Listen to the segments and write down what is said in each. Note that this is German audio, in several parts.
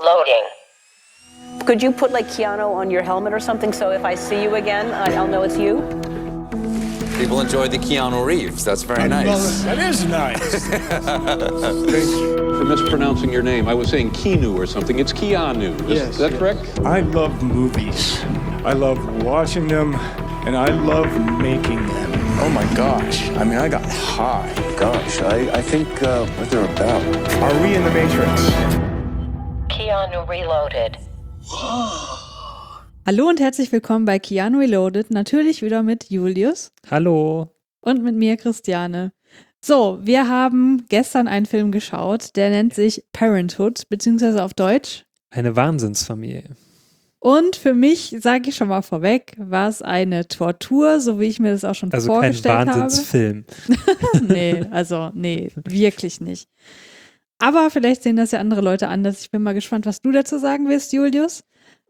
Loading. Could you put like Keanu on your helmet or something so if I see you again, I'll know it's you? People enjoyed the Keanu Reeves. That's very nice. That is nice. Thank you. For mispronouncing your name, I was saying Keanu or something. It's Keanu. Is that correct? I love movies. I love watching them, and I love making them. Oh my gosh. I mean, I got high. Gosh, I think what they're about. Are we in the Matrix? Keanu Reloaded. Hallo und herzlich willkommen bei Keanu Reloaded, natürlich wieder mit Julius. Hallo. Und mit mir, Christiane. So, wir haben gestern einen Film geschaut, der nennt sich Parenthood, beziehungsweise auf Deutsch Eine Wahnsinnsfamilie. Und für mich, sage ich schon mal vorweg, war es eine Tortur, so wie ich mir das auch schon vorgestellt habe. Also kein Wahnsinnsfilm. Nee, wirklich nicht. Aber vielleicht sehen das ja andere Leute anders. Ich bin mal gespannt, was du dazu sagen wirst, Julius.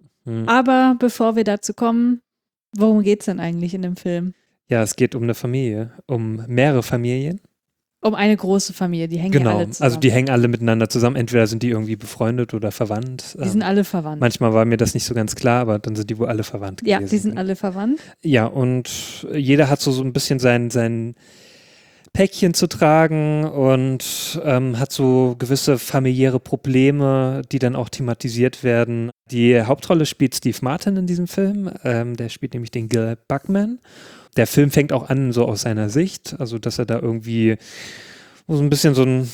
Aber bevor wir dazu kommen, worum geht es denn eigentlich in dem Film? Ja, es geht um eine Familie, um mehrere Familien. Um eine große Familie, die hängen ja alle zusammen. Also die hängen alle miteinander zusammen. Entweder sind die irgendwie befreundet oder verwandt. Die sind alle verwandt. Manchmal war mir das nicht so ganz klar, aber dann sind die wohl alle verwandt gewesen. Ja, die sind alle verwandt. Ja, und jeder hat so ein bisschen sein Päckchen zu tragen und hat so gewisse familiäre Probleme, die dann auch thematisiert werden. Die Hauptrolle spielt Steve Martin in diesem Film. Der spielt nämlich den Gil Buckman. Der Film fängt auch an so aus seiner Sicht, also dass er da irgendwie so ein bisschen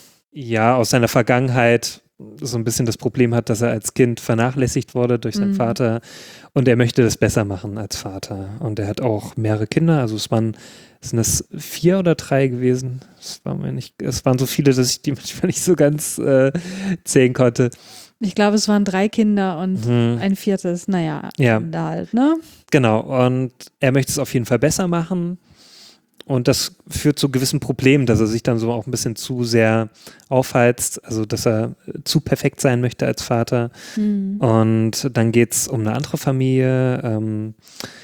aus seiner Vergangenheit so ein bisschen das Problem hat, dass er als Kind vernachlässigt wurde durch seinen Vater und er möchte das besser machen als Vater. Und er hat auch mehrere Kinder, also sind das 4 oder 3 gewesen? Es waren so viele, dass ich die manchmal nicht so ganz zählen konnte. Ich glaube, es waren 3 Kinder und ein 4. Kinder halt, ne? Genau, und er möchte es auf jeden Fall besser machen. Und das führt zu gewissen Problemen, dass er sich dann so auch ein bisschen zu sehr aufheizt, also dass er zu perfekt sein möchte als Vater. Und dann geht es um eine andere Familie,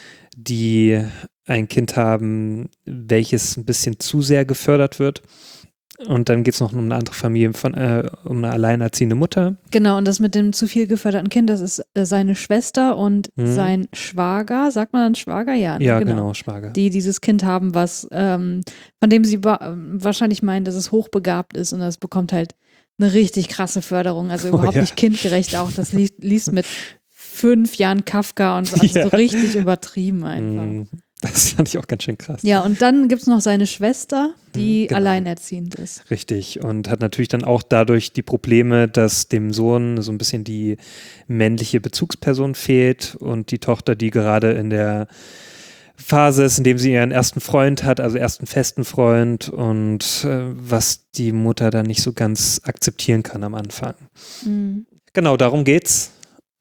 die ein Kind haben, welches ein bisschen zu sehr gefördert wird. Und dann geht es noch um eine andere Familie, um eine alleinerziehende Mutter. Genau, und das mit dem zu viel geförderten Kind, das ist seine Schwester und sein Schwager. Sagt man dann Schwager? Ja, genau, Schwager. Die dieses Kind haben, von dem sie wahrscheinlich meinen, dass es hochbegabt ist und das bekommt halt eine richtig krasse Förderung. Also überhaupt nicht kindgerecht auch. Das liest mit 5 Jahren Kafka und so, so richtig übertrieben einfach. Das fand ich auch ganz schön krass. Ja, und dann gibt es noch seine Schwester, die alleinerziehend ist. Richtig, und hat natürlich dann auch dadurch die Probleme, dass dem Sohn so ein bisschen die männliche Bezugsperson fehlt und die Tochter, die gerade in der Phase ist, in dem sie ihren ersten Freund hat, also ersten festen Freund und was die Mutter dann nicht so ganz akzeptieren kann am Anfang. Genau, darum geht's.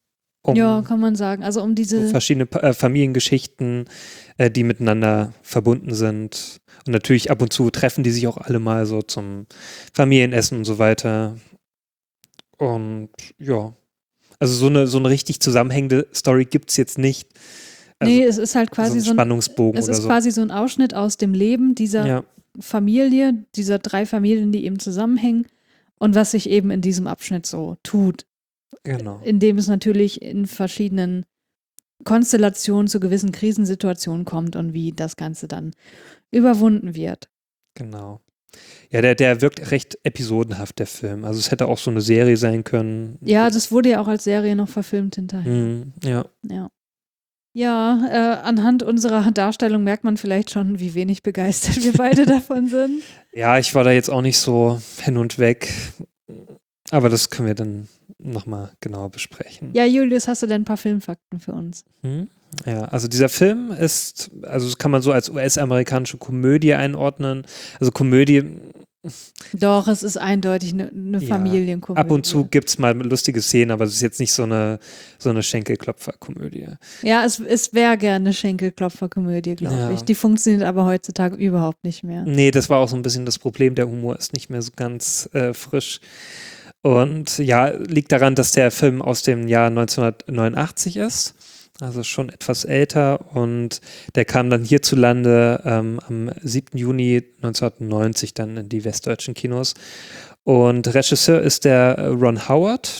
Ja, kann man sagen. Also um diese so verschiedene Familiengeschichten, die miteinander verbunden sind. Und natürlich ab und zu treffen die sich auch alle mal so zum Familienessen und so weiter. Und ja, also so eine richtig zusammenhängende Story gibt es jetzt nicht. Also nee, es ist halt quasi so ein Spannungsbogen es ist quasi so ein Ausschnitt aus dem Leben dieser Familie, dieser 3 Familien, die eben zusammenhängen und was sich eben in diesem Abschnitt so tut. Genau. Indem es natürlich in verschiedenen Konstellationen zu gewissen Krisensituationen kommt und wie das Ganze dann überwunden wird. Genau. Ja, der wirkt recht episodenhaft, der Film. Also es hätte auch so eine Serie sein können. Ja, das wurde ja auch als Serie noch verfilmt hinterher. Ja, anhand unserer Darstellung merkt man vielleicht schon, wie wenig begeistert wir beide davon sind. Ja, ich war da jetzt auch nicht so hin und weg. Aber das können wir dann nochmal genauer besprechen. Ja, Julius, hast du denn ein paar Filmfakten für uns? Ja, also dieser Film ist, also das kann man so als US-amerikanische Komödie einordnen. Also Komödie. Doch, es ist eindeutig eine Familienkomödie. Ab und zu gibt es mal lustige Szenen, aber es ist jetzt nicht so eine Schenkelklopfer-Komödie. Ja, es wäre gerne eine Schenkelklopfer-Komödie, glaube ich. Die funktioniert aber heutzutage überhaupt nicht mehr. Nee, das war auch so ein bisschen das Problem. Der Humor ist nicht mehr so ganz frisch. Und ja, liegt daran, dass der Film aus dem Jahr 1989 ist. Also schon etwas älter und der kam dann hierzulande am 7. Juni 1990 dann in die westdeutschen Kinos. Und Regisseur ist der Ron Howard,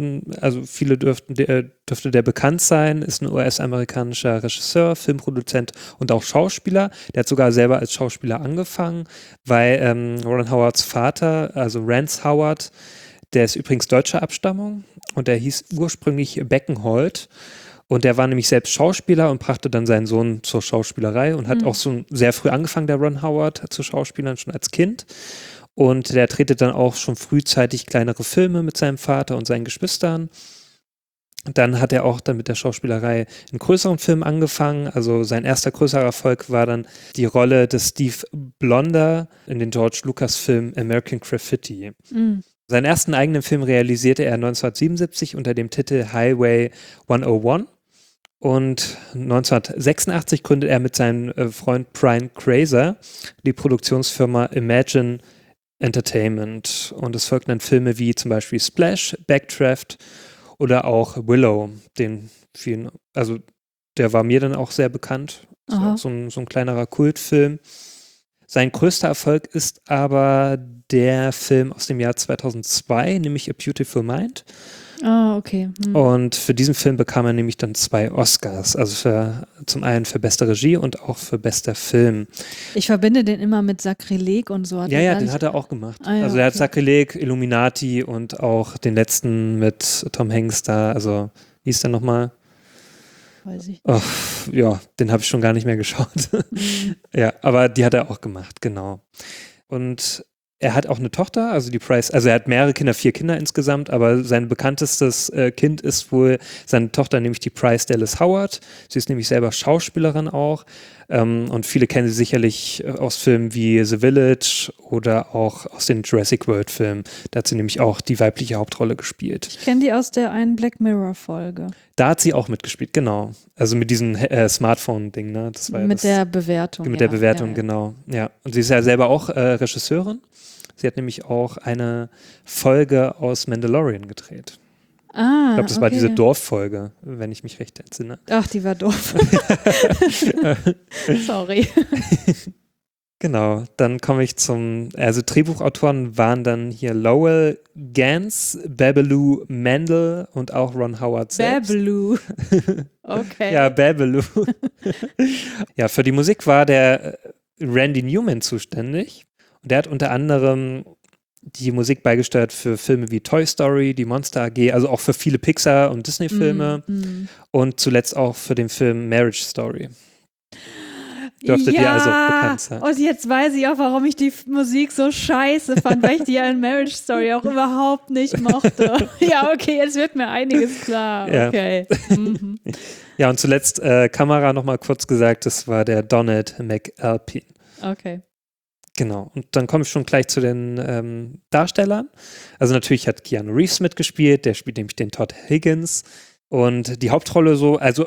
dürfte der bekannt sein, ist ein US-amerikanischer Regisseur, Filmproduzent und auch Schauspieler. Der hat sogar selber als Schauspieler angefangen, weil Ron Howards Vater, also Rance Howard, der ist übrigens deutscher Abstammung und der hieß ursprünglich Beckenhold. Und der war nämlich selbst Schauspieler und brachte dann seinen Sohn zur Schauspielerei und hat auch so sehr früh angefangen, der Ron Howard, zu Schauspielern, schon als Kind. Und der drehte dann auch schon frühzeitig kleinere Filme mit seinem Vater und seinen Geschwistern. Dann hat er auch dann mit der Schauspielerei in größeren Filmen angefangen. Also sein erster größerer Erfolg war dann die Rolle des Steve Blonder in den George Lucas-Film American Graffiti. Seinen ersten eigenen Film realisierte er 1977 unter dem Titel Highway 101. Und 1986 gründet er mit seinem Freund Brian Grazer die Produktionsfirma Imagine Entertainment. Und es folgten dann Filme wie zum Beispiel Splash, Backdraft oder auch Willow, der war mir dann auch sehr bekannt. So ein kleinerer Kultfilm. Sein größter Erfolg ist aber der Film aus dem Jahr 2002, nämlich A Beautiful Mind. Okay. Und für diesen Film bekam er nämlich dann 2 Oscars. Also zum einen für beste Regie und auch für bester Film. Ich verbinde den immer mit Sakrileg und so. Den hat er auch gemacht. Also er hat Sakrileg, Illuminati und auch den letzten mit Tom Hanks da. Also wie ist der nochmal? Weiß ich. Den habe ich schon gar nicht mehr geschaut. Ja, aber die hat er auch gemacht, genau. Und er hat auch eine Tochter, also die Price, also er hat mehrere Kinder, 4 Kinder insgesamt, aber sein bekanntestes Kind ist wohl seine Tochter, nämlich die Price Dallas Howard. Sie ist nämlich selber Schauspielerin auch und viele kennen sie sicherlich aus Filmen wie The Village oder auch aus den Jurassic World Filmen. Da hat sie nämlich auch die weibliche Hauptrolle gespielt. Ich kenne die aus der einen Black Mirror Folge. Da hat sie auch mitgespielt, genau. Also mit diesem Smartphone-Ding, ne? Das war mit der Bewertung. Mit der Bewertung, genau. Ja. Und sie ist ja selber auch Regisseurin. Sie hat nämlich auch eine Folge aus Mandalorian gedreht. Ich glaube, das war diese Dorffolge, wenn ich mich recht entsinne. Ach, die war doof. Sorry. Genau, dann komme ich also Drehbuchautoren waren dann hier Lowell Gans, Babaloo Mandel und auch Ron Howard selbst. Babaloo. Okay. Ja, Babaloo. Ja, für die Musik war der Randy Newman zuständig. Und der hat unter anderem die Musik beigesteuert für Filme wie Toy Story, die Monster AG, also auch für viele Pixar- und Disney-Filme und zuletzt auch für den Film Marriage Story. Dürfte dir also bekannt sein. Und jetzt weiß ich auch, warum ich die Musik so scheiße fand, weil ich die in Marriage Story auch überhaupt nicht mochte. Ja, okay, jetzt wird mir einiges klar. Ja. Okay. Ja, und zuletzt Kamera nochmal kurz gesagt, das war der Donald McAlpine. Okay. Genau, und dann komme ich schon gleich zu den Darstellern. Also natürlich hat Keanu Reeves mitgespielt, der spielt nämlich den Todd Higgins. Und die Hauptrolle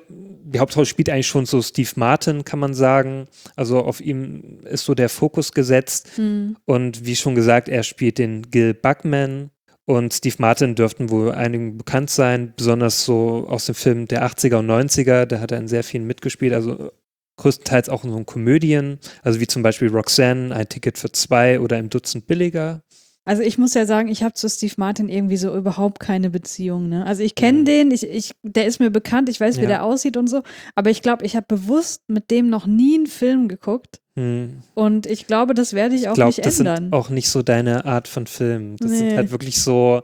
spielt eigentlich schon so Steve Martin, kann man sagen. Also auf ihm ist so der Fokus gesetzt. Und wie schon gesagt, er spielt den Gil Buckman. Und Steve Martin dürften wohl einigen bekannt sein, besonders so aus den Filmen der 80er und 90er. Da hat er in sehr vielen mitgespielt, also größtenteils auch in so Komödien, also wie zum Beispiel Roxanne, Ein Ticket für 2 oder Im Dutzend billiger. Also ich muss ja sagen, ich habe zu Steve Martin irgendwie so überhaupt keine Beziehung. Ne? Also ich kenne den, der ist mir bekannt, ich weiß, wie der aussieht und so, aber ich glaube, ich habe bewusst mit dem noch nie einen Film geguckt. Und ich glaube, das werde ich auch nicht ändern. Das sind auch nicht so deine Art von Film. Das sind halt wirklich so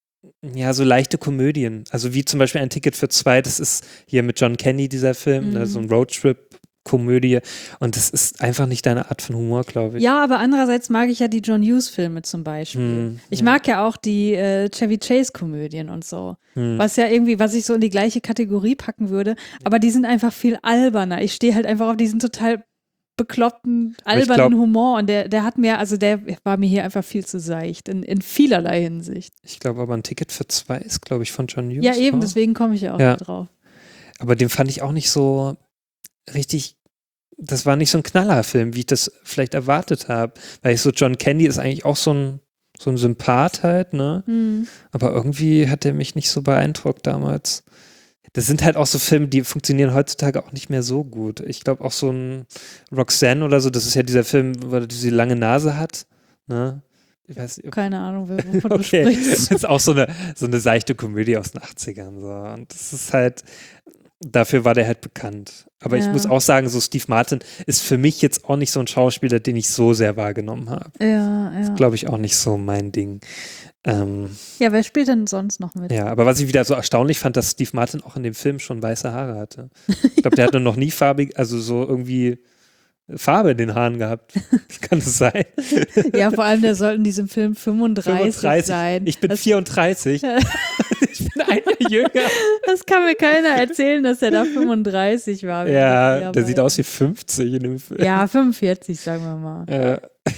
leichte Komödien. Also wie zum Beispiel Ein Ticket für 2, das ist hier mit John Candy, dieser Film, so ein Roadtrip-Komödie. Und das ist einfach nicht deine Art von Humor, glaube ich. Ja, aber andererseits mag ich ja die John Hughes-Filme zum Beispiel. Ich mag ja auch die Chevy Chase-Komödien und so. Was ich so in die gleiche Kategorie packen würde. Aber die sind einfach viel alberner. Ich stehe halt einfach auf diesen total bekloppten, albernen Humor. Und der hat mir, also der war mir hier einfach viel zu seicht, in vielerlei Hinsicht. Ich glaube aber Ein Ticket für 2 ist, glaube ich, von John Hughes. Ja, eben, deswegen komme ich ja auch drauf. Aber den fand ich auch nicht so richtig, das war nicht so ein Knallerfilm, wie ich das vielleicht erwartet habe. Weil John Candy ist eigentlich auch so ein Sympath halt, ne? Aber irgendwie hat der mich nicht so beeindruckt damals. Das sind halt auch so Filme, die funktionieren heutzutage auch nicht mehr so gut. Ich glaube auch so ein Roxanne oder so, das ist ja dieser Film, wo er diese lange Nase hat, ne? Ich weiß nicht, Keine Ahnung, wovon du okay. sprichst. Das ist auch so eine seichte Komödie aus den 80ern. So. Und das ist halt, dafür war der halt bekannt. Aber ich muss auch sagen, so Steve Martin ist für mich jetzt auch nicht so ein Schauspieler, den ich so sehr wahrgenommen habe. Ja. Das ist, glaube ich, auch nicht so mein Ding. Ja, wer spielt denn sonst noch mit? Ja, aber was ich wieder so erstaunlich fand, dass Steve Martin auch in dem Film schon weiße Haare hatte. Ich glaube, der hatte noch nie farbig, also so irgendwie Farbe in den Haaren gehabt. Kann das sein? Ja, vor allem, der soll in diesem Film 35 sein. Ich bin 34. Ich bin ein Jahr jünger. Das kann mir keiner erzählen, dass er da 35 war. Ja, der sieht aus wie 50 in dem Film. Ja, 45, sagen wir mal.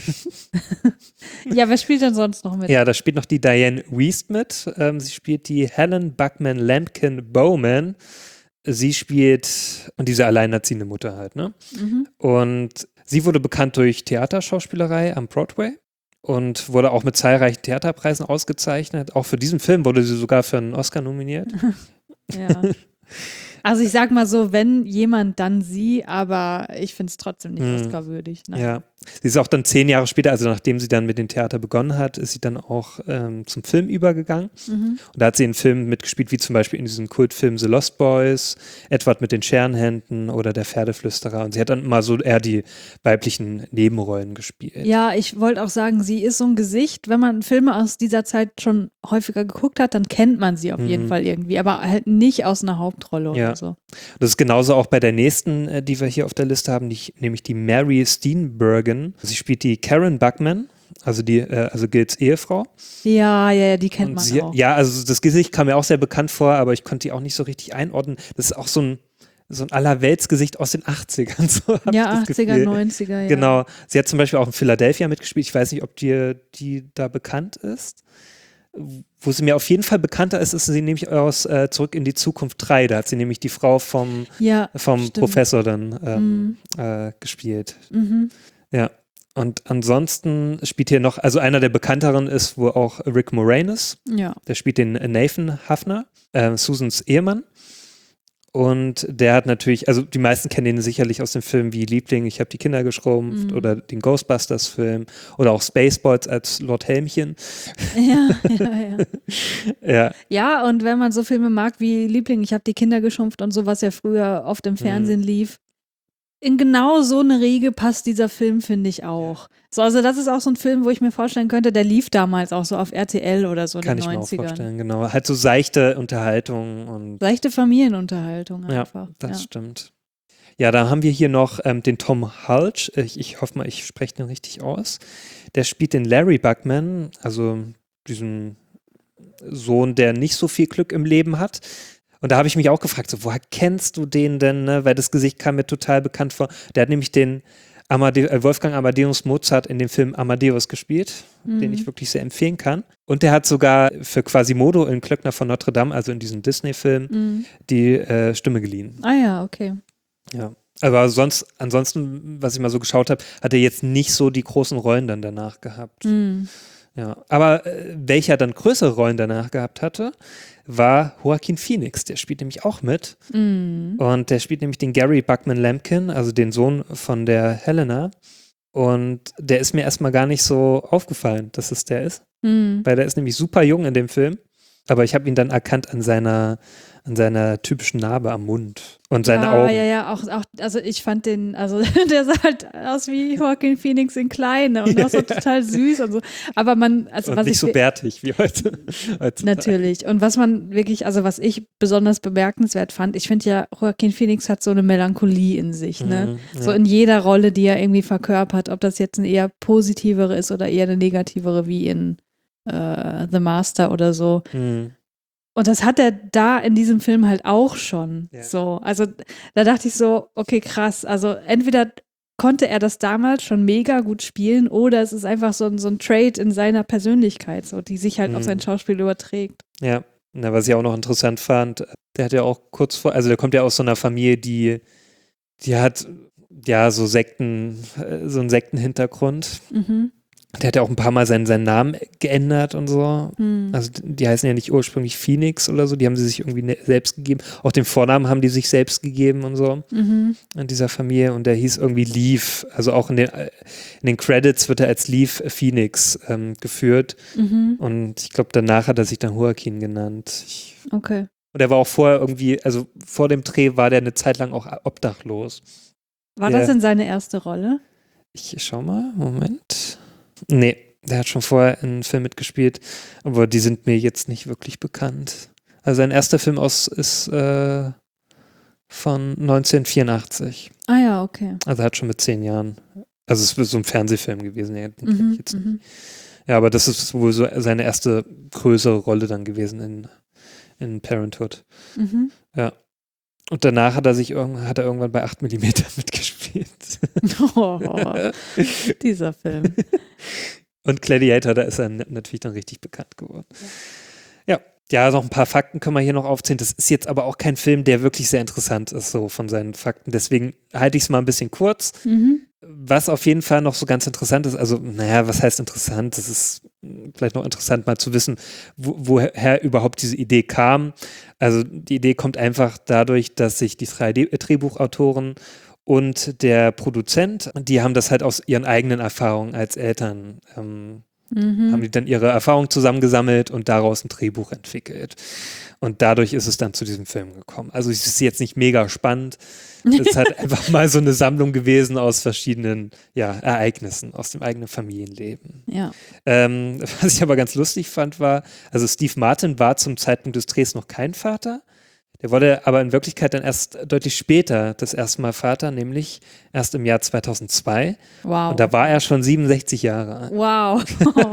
Ja, wer spielt denn sonst noch mit? Ja, da spielt noch die Diane Wiest mit. Sie spielt die Helen Buckman Lampkin Bowman. Sie spielt, und diese alleinerziehende Mutter halt, ne? Und sie wurde bekannt durch Theaterschauspielerei am Broadway und wurde auch mit zahlreichen Theaterpreisen ausgezeichnet. Auch für diesen Film wurde sie sogar für einen Oscar nominiert. Ja. Also ich sag mal so, wenn jemand, dann sie, aber ich finde es trotzdem nicht Oscar-würdig. Nein. Ja, sie ist auch dann 10 Jahre später, also nachdem sie dann mit dem Theater begonnen hat, ist sie dann auch zum Film übergegangen. Und da hat sie in Filmen mitgespielt, wie zum Beispiel in diesem Kultfilm The Lost Boys, Edward mit den Scherenhänden oder Der Pferdeflüsterer. Und sie hat dann immer so eher die weiblichen Nebenrollen gespielt. Ja, ich wollte auch sagen, sie ist so ein Gesicht, wenn man Filme aus dieser Zeit schon häufiger geguckt hat, dann kennt man sie auf jeden Fall irgendwie, aber halt nicht aus einer Hauptrolle oder so. Das ist genauso auch bei der nächsten, die wir hier auf der Liste haben, nämlich die Mary Steenburgen. Sie spielt die Karen Buckman, also Gils Ehefrau. Ja, die kennt man auch. Ja, also das Gesicht kam mir auch sehr bekannt vor, aber ich konnte die auch nicht so richtig einordnen. Das ist auch so ein Allerweltsgesicht aus den 80ern. So ja, 80er, 90er, ja. Genau. Sie hat zum Beispiel auch in Philadelphia mitgespielt. Ich weiß nicht, ob dir die da bekannt ist. Wo sie mir auf jeden Fall bekannter ist sie nämlich aus Zurück in die Zukunft 3. Da hat sie nämlich die Frau vom Professor dann gespielt. Ja. Und ansonsten spielt hier noch, also einer der bekannteren ist wohl auch Rick Moranis. Ja. Der spielt den Nathan Hafner, Susans Ehemann. Und der hat natürlich, also die meisten kennen ihn sicherlich aus dem Film wie Liebling, ich habe die Kinder geschrumpft oder den Ghostbusters-Film oder auch Spaceballs als Lord Helmchen. Ja. Ja, und wenn man so Filme mag wie Liebling, ich habe die Kinder geschrumpft und so, was ja früher oft im Fernsehen lief, in genau so eine Riege passt dieser Film, finde ich auch. So, also das ist auch so ein Film, wo ich mir vorstellen könnte, der lief damals auch so auf RTL oder so in den 90ern. Kann ich mir auch vorstellen, genau. Halt so seichte Unterhaltung. Und seichte Familienunterhaltung einfach. Ja, das stimmt. Ja, da haben wir hier noch den Tom Hulce. Ich hoffe mal, ich spreche den richtig aus. Der spielt den Larry Buckman, also diesen Sohn, der nicht so viel Glück im Leben hat. Und da habe ich mich auch gefragt, so, woher kennst du den denn? Ne? Weil das Gesicht kam mir total bekannt vor. Der hat nämlich den Wolfgang Amadeus Mozart in dem Film Amadeus gespielt, den ich wirklich sehr empfehlen kann. Und der hat sogar für Quasimodo in Glöckner von Notre Dame, also in diesem Disney-Film, die Stimme geliehen. Ah ja, okay. Ja. Aber ansonsten, was ich mal so geschaut habe, hat er jetzt nicht so die großen Rollen dann danach gehabt. Ja. Aber welcher dann größere Rollen danach gehabt hatte, war Joaquin Phoenix. Der spielt nämlich auch mit. Und der spielt nämlich den Gary Buckman Lampkin, also den Sohn von der Helena. Und der ist mir erstmal gar nicht so aufgefallen, dass es der ist. Weil der ist nämlich super jung in dem Film. Aber ich habe ihn dann erkannt an seiner typischen Narbe am Mund und seine Augen. Ja, auch, also ich fand den, also der sah halt aus wie Joaquin Phoenix in klein und auch so total süß und so. Aber man, also und was nicht so bärtig wie heute. Natürlich. Und was man wirklich, also was ich besonders bemerkenswert fand, ich finde ja, Joaquin Phoenix hat so eine Melancholie in sich, ne? So in jeder Rolle, die er irgendwie verkörpert, ob das jetzt eine eher positivere ist oder eher eine negativere, wie in The Master oder so. Und das hat er da in diesem Film halt auch schon. Ja. So, also da dachte ich so, okay, krass. Also entweder konnte er das damals schon mega gut spielen oder es ist einfach so ein Trait in seiner Persönlichkeit, so, die sich halt auf sein Schauspiel überträgt. Ja, was ich auch noch interessant fand, der hat ja auch also der kommt ja aus so einer Familie, die hat ja so einen Sektenhintergrund. Der hat ja auch ein paar Mal seinen Namen geändert und so. Also die heißen ja nicht ursprünglich Phoenix oder so, die haben sie sich irgendwie selbst gegeben. Auch den Vornamen haben die sich selbst gegeben und so in dieser Familie. Und der hieß irgendwie Leaf. Also auch in den Credits wird er als Leaf Phoenix geführt. Und ich glaube, danach hat er sich dann Joaquin genannt. Okay. Und er war auch vorher irgendwie, also vor dem Dreh war der eine Zeit lang auch obdachlos. War das denn seine erste Rolle? Ich schau mal, Moment. Nee, der hat schon vorher in einem Film mitgespielt, aber die sind mir jetzt nicht wirklich bekannt. Also sein erster Film ist von 1984. Ah ja, okay. Also er hat schon mit 10 Jahren. Also es ist so ein Fernsehfilm gewesen, den kenne ich jetzt nicht. Ja, aber das ist wohl so seine erste größere Rolle dann gewesen in Parenthood. Ja. Und danach hat er irgendwann bei 8 mm mitgespielt. Dieser Film. Und Gladiator, da ist er natürlich dann richtig bekannt geworden. Ja, noch ein paar Fakten können wir hier noch aufzählen. Das ist jetzt aber auch kein Film, der wirklich sehr interessant ist, so von seinen Fakten. Deswegen halte ich es mal ein bisschen kurz. Was auf jeden Fall noch so ganz interessant ist, also, naja, was heißt interessant? Das ist vielleicht noch interessant mal zu wissen, woher überhaupt diese Idee kam. Also die Idee kommt einfach dadurch, dass sich die 3 Drehbuchautoren und der Produzent, die haben das halt aus ihren eigenen Erfahrungen als Eltern haben die dann ihre Erfahrungen zusammengesammelt und daraus ein Drehbuch entwickelt. Und dadurch ist es dann zu diesem Film gekommen. Also es ist jetzt nicht mega spannend. Es ist halt einfach mal so eine Sammlung gewesen aus verschiedenen Ereignissen aus dem eigenen Familienleben. Ja. Was ich aber ganz lustig fand war, also Steve Martin war zum Zeitpunkt des Drehs noch kein Vater. Der wurde aber in Wirklichkeit dann erst deutlich später das erste Mal Vater, nämlich erst im Jahr 2002. Wow. Und da war er schon 67 Jahre alt. Wow.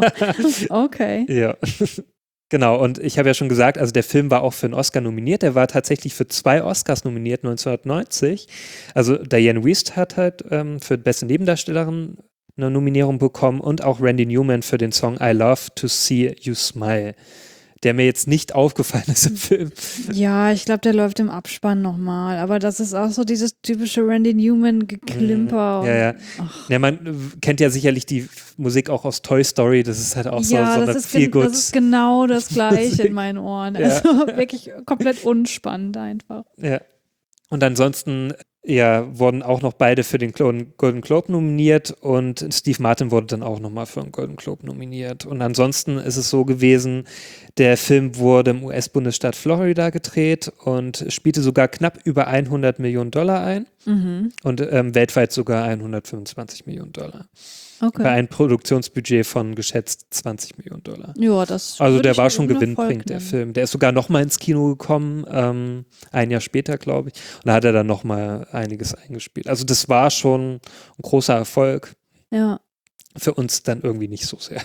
Okay. Ja. Genau, und ich habe ja schon gesagt, also der Film war auch für einen Oscar nominiert. Der war tatsächlich für 2 Oscars nominiert 1990. Also Diane Wiest hat halt für beste Nebendarstellerin eine Nominierung bekommen und auch Randy Newman für den Song I Love to See You Smile, der mir jetzt nicht aufgefallen ist im Film. Ja, ich glaube, der läuft im Abspann nochmal. Aber das ist auch so dieses typische Randy Newman-Geklimper. Ja. Ja, man kennt ja sicherlich die Musik auch aus Toy Story. Das ist halt auch so eine Feel-Good. Das ist genau das Gleiche in meinen Ohren. Also wirklich komplett unspannend einfach. Ja. Und ansonsten wurden auch noch beide für den Golden Globe nominiert und Steve Martin wurde dann auch nochmal für den Golden Globe nominiert. Und ansonsten ist es so gewesen, der Film wurde im US-Bundesstaat Florida gedreht und spielte sogar knapp über $100 Millionen ein und weltweit sogar $125 Millionen. Okay. Bei einem Produktionsbudget von geschätzt $20 Millionen. Ja, das also der würde war ich schon ohne gewinnbringend, Erfolg der nennen. Film. Der ist sogar nochmal ins Kino gekommen, ein Jahr später, glaube ich. Und da hat er dann nochmal einiges eingespielt. Also das war schon ein großer Erfolg. Ja. Für uns dann irgendwie nicht so sehr.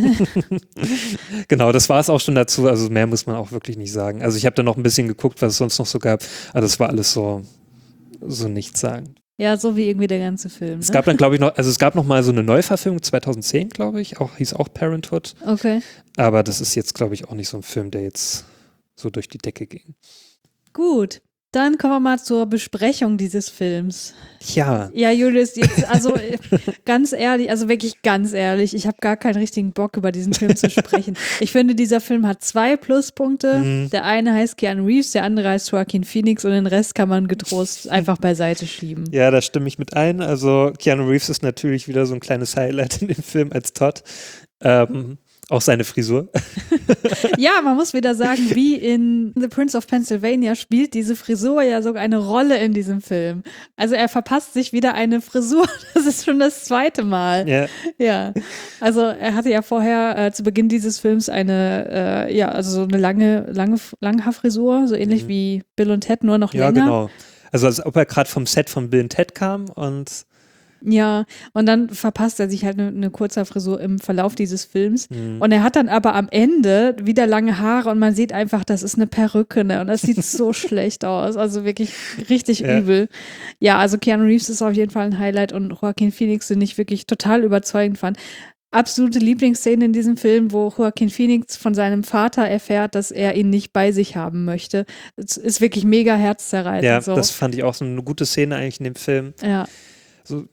Genau, das war es auch schon dazu. Also mehr muss man auch wirklich nicht sagen. Also ich habe da noch ein bisschen geguckt, was es sonst noch so gab. Aber das war alles so nichtssagend. Ja, so wie irgendwie der ganze Film. Es gab dann, glaube ich, es gab noch mal so eine Neuverfilmung 2010, glaube ich, hieß auch Parenthood. Okay. Aber das ist jetzt, glaube ich, auch nicht so ein Film, der jetzt so durch die Decke ging. Gut. Dann kommen wir mal zur Besprechung dieses Films. Ja. Ja, Julius, jetzt, also ganz ehrlich, also wirklich ganz ehrlich, ich habe gar keinen richtigen Bock, über diesen Film zu sprechen. Ich finde, dieser Film hat 2 Pluspunkte. Der eine heißt Keanu Reeves, der andere heißt Joaquin Phoenix und den Rest kann man getrost einfach beiseite schieben. Ja, da stimme ich mit ein. Also Keanu Reeves ist natürlich wieder so ein kleines Highlight in dem Film als Todd. Auch seine Frisur. Ja, man muss wieder sagen, wie in The Prince of Pennsylvania spielt diese Frisur ja sogar eine Rolle in diesem Film. Also er verpasst sich wieder eine Frisur. Das ist schon das 2. Mal. Ja. Ja. Also er hatte ja vorher zu Beginn dieses Films eine, also so eine lange Haarfrisur, so ähnlich wie Bill und Ted, nur noch länger. Ja, genau. Also als ob er gerade vom Set von Bill und Ted kam und ja, und dann verpasst er sich halt eine kurze Frisur im Verlauf dieses Films. Und er hat dann aber am Ende wieder lange Haare und man sieht einfach, das ist eine Perücke, ne? Und das sieht so schlecht aus. Also wirklich richtig übel. Ja, also Keanu Reeves ist auf jeden Fall ein Highlight und Joaquin Phoenix, den ich wirklich total überzeugend fand. Absolute Lieblingsszene in diesem Film, wo Joaquin Phoenix von seinem Vater erfährt, dass er ihn nicht bei sich haben möchte. Es ist wirklich mega herzzerreißend. ja, so. das fand ich auch so eine gute Szene eigentlich in dem Film. Ja. So,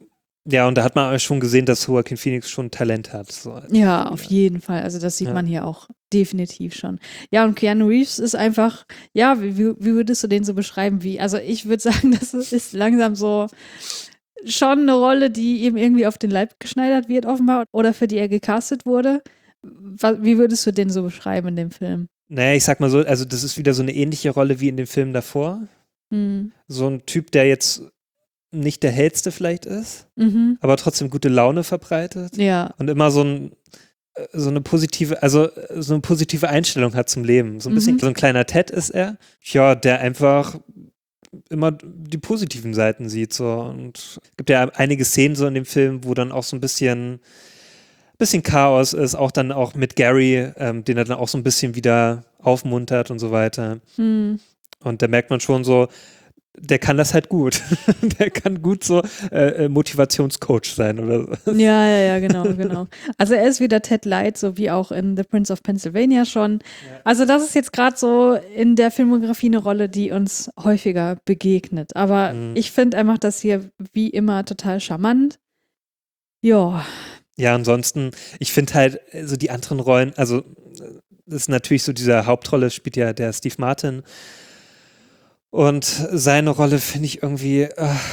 Ja, und da hat man schon gesehen, dass Joaquin Phoenix schon Talent hat. So. Ja, auf jeden Fall. Also das sieht man hier auch definitiv schon. Ja, und Keanu Reeves ist einfach, ja, wie würdest du den so beschreiben? Also ich würde sagen, das ist langsam so schon eine Rolle, die ihm irgendwie auf den Leib geschneidert wird offenbar oder für die er gecastet wurde. Wie würdest du den so beschreiben in dem Film? Naja, ich sag mal so, also das ist wieder so eine ähnliche Rolle wie in dem Film davor. So ein Typ, der jetzt nicht der hellste vielleicht ist, aber trotzdem gute Laune verbreitet. Ja. Und immer so eine positive Einstellung hat zum Leben. So ein bisschen so ein kleiner Ted ist er. Ja, der einfach immer die positiven Seiten sieht. So. Und es gibt ja einige Szenen so in dem Film, wo dann auch so ein bisschen Chaos ist, auch dann auch mit Gary, den er dann auch so ein bisschen wieder aufmuntert und so weiter. Und da merkt man schon so, der kann das halt gut. Der kann gut so Motivationscoach sein oder so. Ja, genau. Also er ist wieder Ted Light, so wie auch in The Prince of Pennsylvania schon. Ja. Also das ist jetzt gerade so in der Filmografie eine Rolle, die uns häufiger begegnet. Aber ich finde einfach das hier wie immer total charmant. Ja. Ja, ansonsten, ich finde halt so die anderen Rollen, also das ist natürlich so diese Hauptrolle, spielt ja der Steve Martin. Und seine Rolle finde ich irgendwie,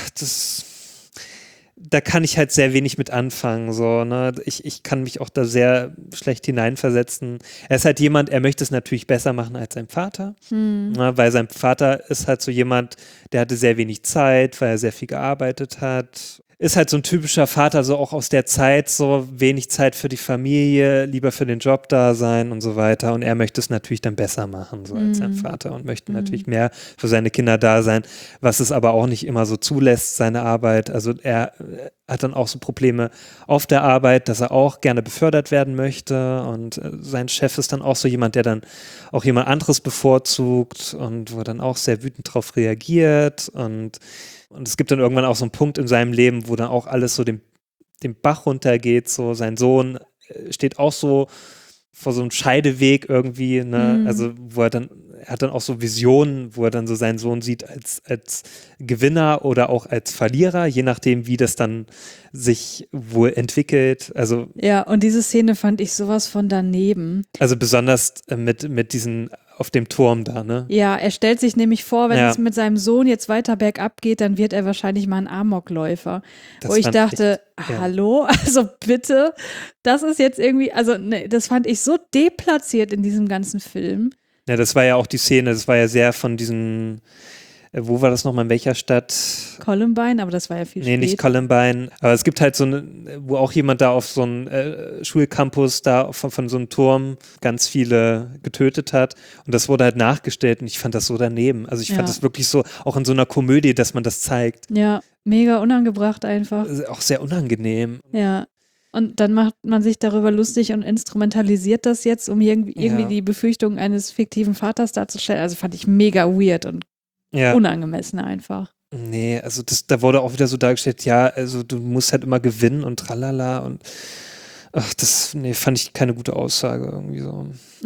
da kann ich halt sehr wenig mit anfangen. So, ne? Ich kann mich auch da sehr schlecht hineinversetzen. Er ist halt jemand, er möchte es natürlich besser machen als sein Vater, ne? Weil sein Vater ist halt so jemand, der hatte sehr wenig Zeit, weil er sehr viel gearbeitet hat. Ist halt so ein typischer Vater, so auch aus der Zeit, so wenig Zeit für die Familie, lieber für den Job da sein und so weiter. Und er möchte es natürlich dann besser machen, so als sein Vater, und möchte natürlich mehr für seine Kinder da sein, was es aber auch nicht immer so zulässt, seine Arbeit. Also er hat dann auch so Probleme auf der Arbeit, dass er auch gerne befördert werden möchte, und sein Chef ist dann auch so jemand, der dann auch jemand anderes bevorzugt und wo er dann auch sehr wütend drauf reagiert, und es gibt dann irgendwann auch so einen Punkt in seinem Leben, wo dann auch alles so den Bach runtergeht. So sein Sohn steht auch so vor so einem Scheideweg irgendwie, ne? Also er hat dann auch so Visionen, wo er dann so seinen Sohn sieht als Gewinner oder auch als Verlierer, je nachdem, wie das dann sich wohl entwickelt. Also ja, und diese Szene fand ich sowas von daneben. Also besonders mit diesen auf dem Turm da, ne? Ja, er stellt sich nämlich vor, wenn es mit seinem Sohn jetzt weiter bergab geht, dann wird er wahrscheinlich mal ein Amokläufer. Wo ich dachte, hallo, also bitte, das ist jetzt irgendwie, also ne, das fand ich so deplatziert in diesem ganzen Film. Ja, das war ja auch die Szene, das war ja sehr von diesen, wo war das nochmal, in welcher Stadt? Columbine, aber das war ja viel später. Nee, nicht Columbine, aber es gibt halt so eine, wo auch jemand da auf so einem Schulcampus da von so einem Turm ganz viele getötet hat, und das wurde halt nachgestellt, und ich fand das so daneben. Also ich fand das wirklich so, auch in so einer Komödie, dass man das zeigt. Ja, mega unangebracht einfach. Auch sehr unangenehm. Ja. Und dann macht man sich darüber lustig und instrumentalisiert das jetzt, um irgendwie die Befürchtung eines fiktiven Vaters darzustellen. Also fand ich mega weird und unangemessen einfach. Nee, also da wurde auch wieder so dargestellt, ja, also du musst halt immer gewinnen und tralala, und fand ich keine gute Aussage irgendwie so.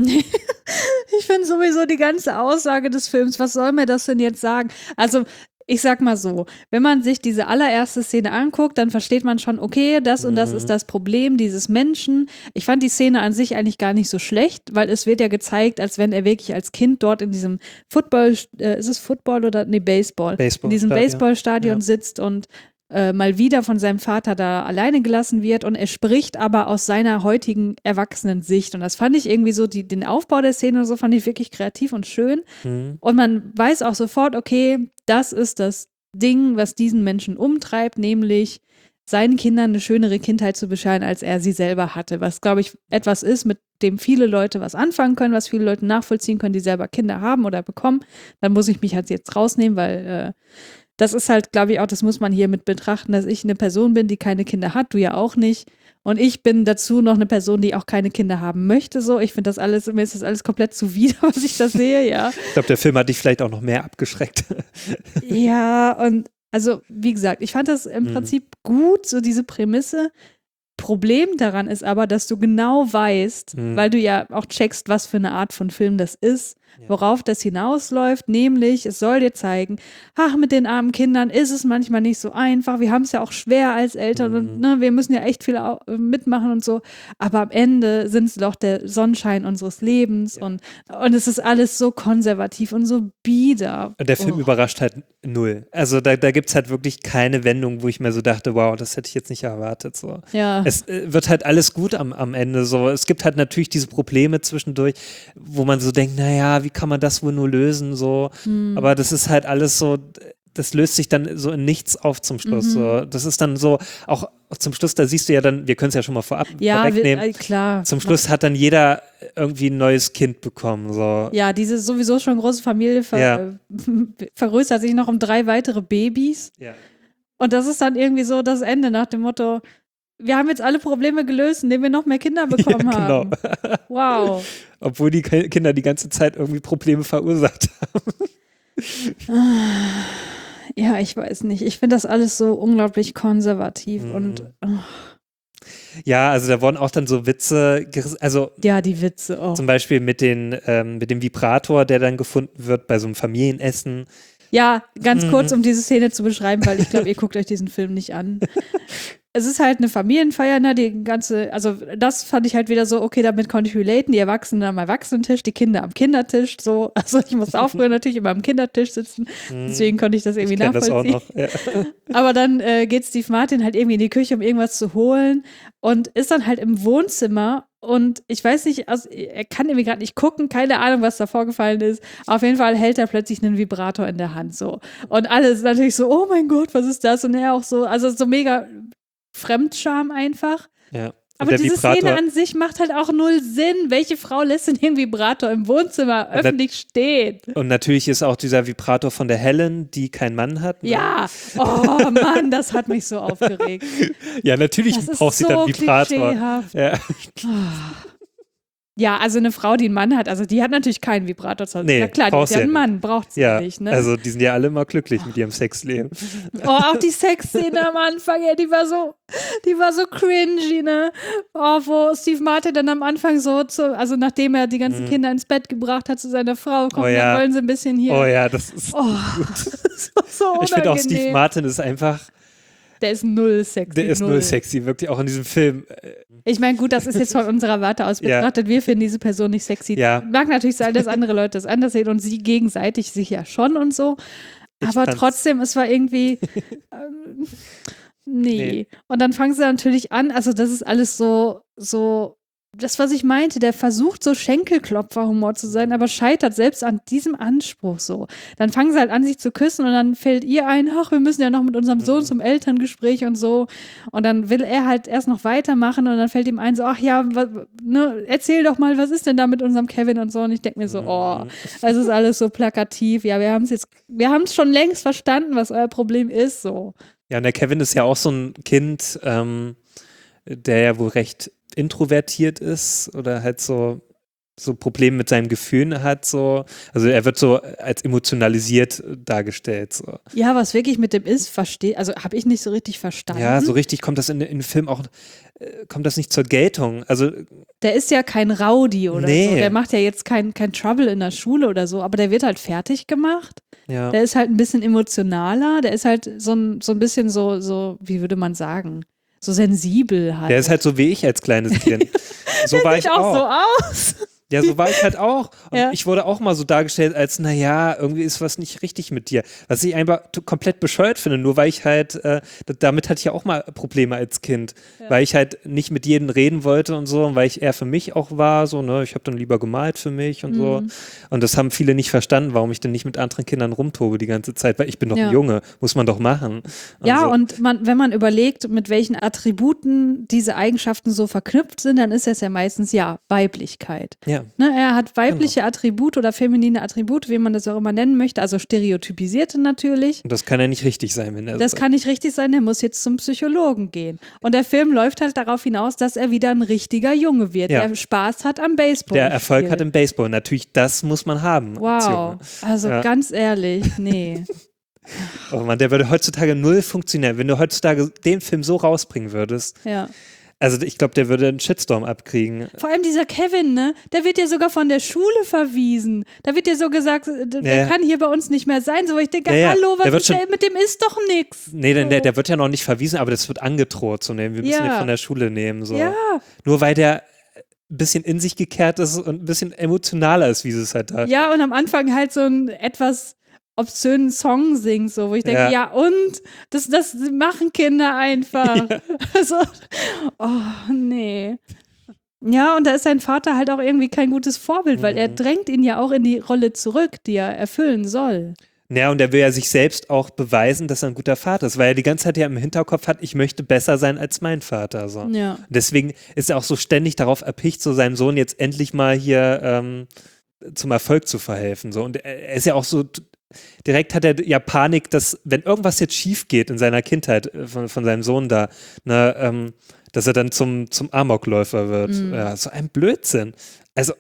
Ich finde sowieso die ganze Aussage des Films, was soll mir das denn jetzt sagen? Also ich sag mal so, wenn man sich diese allererste Szene anguckt, dann versteht man schon, okay, das und das ist das Problem dieses Menschen. Ich fand die Szene an sich eigentlich gar nicht so schlecht, weil es wird ja gezeigt, als wenn er wirklich als Kind dort in diesem Football, ist es Football oder, nee, Baseball in diesem Baseballstadion sitzt und mal wieder von seinem Vater da alleine gelassen wird, und er spricht aber aus seiner heutigen erwachsenen Sicht, und das fand ich irgendwie so, den Aufbau der Szene und so fand ich wirklich kreativ und schön, und man weiß auch sofort, okay, das ist das Ding, was diesen Menschen umtreibt, nämlich seinen Kindern eine schönere Kindheit zu bescheren, als er sie selber hatte, was, glaube ich, etwas ist, mit dem viele Leute was anfangen können, was viele Leute nachvollziehen können, die selber Kinder haben oder bekommen. Dann muss ich mich halt jetzt rausnehmen, weil das ist halt, glaube ich, auch, das muss man hier mit betrachten, dass ich eine Person bin, die keine Kinder hat, du ja auch nicht. Und ich bin dazu noch eine Person, die auch keine Kinder haben möchte. So, ich finde mir ist das alles komplett zuwider, was ich da sehe, ja. Ich glaube, der Film hat dich vielleicht auch noch mehr abgeschreckt. Ja, und also, wie gesagt, ich fand das im Prinzip gut, so diese Prämisse. Problem daran ist aber, dass du genau weißt, weil du ja auch checkst, was für eine Art von Film das ist, worauf das hinausläuft, nämlich es soll dir zeigen, ach, mit den armen Kindern ist es manchmal nicht so einfach, wir haben es ja auch schwer als Eltern und ne, wir müssen ja echt viel mitmachen und so, aber am Ende sind es doch der Sonnenschein unseres Lebens und es ist alles so konservativ und so bieder. Und der Film überrascht halt null. Also da gibt es halt wirklich keine Wendung, wo ich mir so dachte, wow, das hätte ich jetzt nicht erwartet. So. Ja. Es wird halt alles gut am Ende. So. Es gibt halt natürlich diese Probleme zwischendurch, wo man so denkt, naja, wie kann man das wohl nur lösen? So. Aber das ist halt alles so, das löst sich dann so in nichts auf zum Schluss. So. Das ist dann so, auch zum Schluss, da siehst du ja dann, wir können es ja schon mal vorwegnehmen. Klar. Zum Schluss hat dann jeder irgendwie ein neues Kind bekommen. So. Ja, diese sowieso schon große Familie vergrößert sich noch um 3 weitere Babys. Ja. Und das ist dann irgendwie so das Ende nach dem Motto, wir haben jetzt alle Probleme gelöst, indem wir noch mehr Kinder bekommen haben. Wow. Obwohl die Kinder die ganze Zeit irgendwie Probleme verursacht haben. Ja, ich weiß nicht. Ich finde das alles so unglaublich konservativ und Ja, also da wurden auch dann so Witze gerissen. Also ja, die Witze auch. zum Beispiel mit dem Vibrator, der dann gefunden wird bei so einem Familienessen. Ja, ganz kurz, um diese Szene zu beschreiben, weil ich glaube, ihr guckt euch diesen Film nicht an. Es ist halt eine Familienfeier, ne, also das fand ich halt wieder so, okay, damit konnte ich relaten, die Erwachsenen am Erwachsenentisch, die Kinder am Kindertisch, so, also ich muss auch früher natürlich immer am Kindertisch sitzen, deswegen konnte ich das irgendwie nachvollziehen. Das auch noch, ja. Aber dann geht Steve Martin halt irgendwie in die Küche, um irgendwas zu holen und ist dann halt im Wohnzimmer und ich weiß nicht, also er kann irgendwie gerade nicht gucken, keine Ahnung, was da vorgefallen ist. Auf jeden Fall hält er plötzlich einen Vibrator in der Hand, so. Und alle sind natürlich so, oh mein Gott, was ist das? Und er auch so, also so mega Fremdscham einfach. Ja. Aber diese Szene an sich macht halt auch null Sinn. Welche Frau lässt denn den Vibrator im Wohnzimmer öffentlich stehen? Und natürlich ist auch dieser Vibrator von der Helen, die keinen Mann hat. Ne? Ja, oh Mann, das hat mich so aufgeregt. Ja, natürlich braucht sie dann Vibrator. Ja. Ja, also eine Frau, die einen Mann hat, also die hat natürlich keinen Vibrator zu Hause. Nee, ja klar, die hat ja einen Mann, braucht sie ja nicht. Ne? Also die sind ja alle immer glücklich mit ihrem Sexleben. Oh, auch die Sexszene am Anfang, ja, die war so cringy, ne? Oh, wo Steve Martin dann am Anfang also nachdem er die ganzen Kinder ins Bett gebracht hat zu seiner Frau, dann wollen sie ein bisschen hier. Oh ja, das ist gut. so unangenehm. Ich finde auch, Steve Martin ist einfach. Der ist null sexy. Der ist null sexy, wirklich auch in diesem Film. Ich meine, gut, das ist jetzt von unserer Warte aus betrachtet. Wir finden diese Person nicht sexy. Ja. Mag natürlich sein, dass andere Leute das anders sehen und sie gegenseitig sich ja schon und so. Aber trotzdem, es war irgendwie nee. Und dann fangen sie natürlich an, also das ist alles so das, was ich meinte, der versucht so Schenkelklopfer-Humor zu sein, aber scheitert selbst an diesem Anspruch so. Dann fangen sie halt an, sich zu küssen und dann fällt ihr ein, ach, wir müssen ja noch mit unserem Sohn zum Elterngespräch und so. Und dann will er halt erst noch weitermachen und dann fällt ihm ein, so, ach ja, erzähl doch mal, was ist denn da mit unserem Kevin und so. Und ich denke mir so, oh, es ist alles so plakativ. Ja, wir haben es schon längst verstanden, was euer Problem ist, so. Ja, und der Kevin ist ja auch so ein Kind, der ja wohl recht introvertiert ist oder halt so Probleme mit seinen Gefühlen hat, so. Also er wird so als emotionalisiert dargestellt, so. Ja, was wirklich mit dem ist, also habe ich nicht so richtig verstanden. Ja, so richtig kommt das in dem Film auch, kommt das nicht zur Geltung. Also der ist ja kein Rowdy oder nee. so. Der macht ja jetzt kein Trouble in der Schule oder so, aber der wird halt fertig gemacht. Ja. Der ist halt ein bisschen emotionaler, der ist halt so ein bisschen so, wie würde man sagen, so sensibel halt. Der ist halt so wie ich als kleines Kind. So war ich auch. So aus. Ja, so war ich halt auch. Und ich wurde auch mal so dargestellt als, naja, irgendwie ist was nicht richtig mit dir. Was ich einfach komplett bescheuert finde, nur weil ich halt, damit hatte ich ja auch mal Probleme als Kind, weil ich halt nicht mit jedem reden wollte und so und weil ich eher für mich auch war, so, ne, ich habe dann lieber gemalt für mich und so. Und das haben viele nicht verstanden, warum ich denn nicht mit anderen Kindern rumtobe die ganze Zeit, weil ich bin doch ein Junge, muss man doch machen. Und wenn man überlegt, mit welchen Attributen diese Eigenschaften so verknüpft sind, dann ist es ja meistens, Weiblichkeit. Ja. Ne, er hat weibliche Attribute oder feminine Attribute, wie man das auch immer nennen möchte, also stereotypisierte natürlich. Und das kann ja nicht richtig sein, wenn er das kann nicht richtig sein, der muss jetzt zum Psychologen gehen. Und der Film läuft halt darauf hinaus, dass er wieder ein richtiger Junge wird, der Spaß hat am Baseball. Der Erfolg hat im Baseball. Natürlich, das muss man haben. Wow, also ganz ehrlich, nee. Oh Mann, der würde heutzutage null funktionieren. Wenn du heutzutage den Film so rausbringen würdest. Ja. Also ich glaube, der würde einen Shitstorm abkriegen. Vor allem dieser Kevin, ne? Der wird ja sogar von der Schule verwiesen. Da wird ja so gesagt, der kann hier bei uns nicht mehr sein. So, wo ich denke, hallo, was ist mit dem ist doch nix. Nee, so. der wird ja noch nicht verwiesen, aber das wird angedroht. So, ne? Wir müssen den von der Schule nehmen. So. Ja. Nur weil der ein bisschen in sich gekehrt ist und ein bisschen emotionaler ist, wie sie es halt da. Ja, und am Anfang halt so ein etwas obszönen Song singt, so, wo ich denke, ja und? Das machen Kinder einfach. Ja. Also, oh, nee. Ja, und da ist sein Vater halt auch irgendwie kein gutes Vorbild, weil er drängt ihn ja auch in die Rolle zurück, die er erfüllen soll. Ja, und er will ja sich selbst auch beweisen, dass er ein guter Vater ist, weil er die ganze Zeit ja im Hinterkopf hat, ich möchte besser sein als mein Vater. So. Ja. Deswegen ist er auch so ständig darauf erpicht, so seinem Sohn jetzt endlich mal hier zum Erfolg zu verhelfen. So. Und er ist ja auch so, direkt hat er ja Panik, dass wenn irgendwas jetzt schief geht in seiner Kindheit von seinem Sohn da, ne, dass er dann zum Amokläufer wird. Ja, so ein Blödsinn. Also,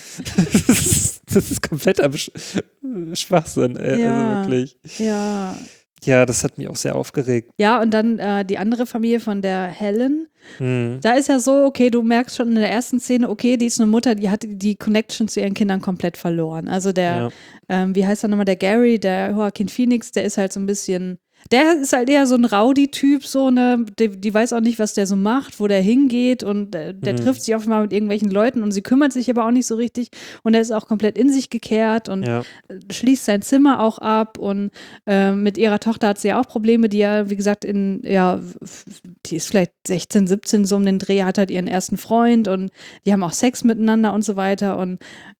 das ist kompletter Schwachsinn, also wirklich. Ja. Ja, das hat mich auch sehr aufgeregt. Ja, und dann die andere Familie von der Helen. Da ist ja so, okay, du merkst schon in der ersten Szene, okay, die ist eine Mutter, die hat die Connection zu ihren Kindern komplett verloren. Also wie heißt er nochmal, der Gary, der Joaquin Phoenix, der ist halt so ein bisschen, der ist halt eher so ein Rowdy-Typ, so, ne, die weiß auch nicht, was der so macht, wo der hingeht und der trifft sich auch mal mit irgendwelchen Leuten und sie kümmert sich aber auch nicht so richtig und er ist auch komplett in sich gekehrt und schließt sein Zimmer auch ab und mit ihrer Tochter hat sie ja auch Probleme, die ja, wie gesagt, die ist vielleicht 16, 17 so um den Dreh, hat halt ihren ersten Freund und die haben auch Sex miteinander und so weiter und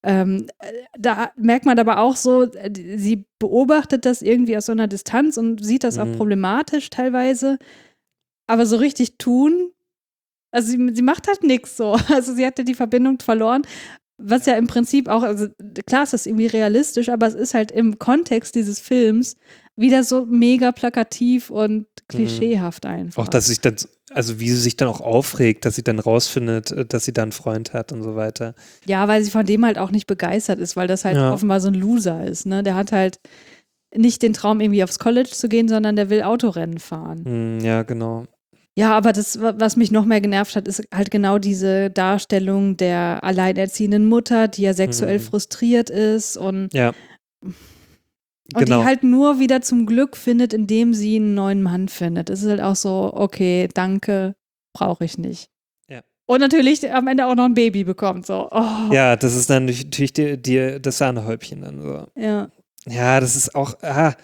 da merkt man aber auch so, sie beobachtet das irgendwie aus so einer Distanz und sieht das auch problematisch teilweise, aber so richtig tun, also sie macht halt nichts so, also sie hatte die Verbindung verloren, was ja im Prinzip auch, also klar ist das irgendwie realistisch, aber es ist halt im Kontext dieses Films wieder so mega plakativ und klischeehaft einfach. Auch, dass sich dann, also wie sie sich dann auch aufregt, dass sie dann rausfindet, dass sie dann einen Freund hat und so weiter. Ja, weil sie von dem halt auch nicht begeistert ist, weil das halt offenbar so ein Loser ist, ne? Der hat halt nicht den Traum, irgendwie aufs College zu gehen, sondern der will Autorennen fahren. Ja, genau. Ja, aber das, was mich noch mehr genervt hat, ist halt genau diese Darstellung der alleinerziehenden Mutter, die ja sexuell frustriert ist und die halt nur wieder zum Glück findet, indem sie einen neuen Mann findet. Es ist halt auch so, okay, danke, brauche ich nicht. Ja. Und natürlich am Ende auch noch ein Baby bekommt. So. Oh. Ja, das ist dann natürlich das Sahnehäubchen dann so. Ja. Ja, das ist auch,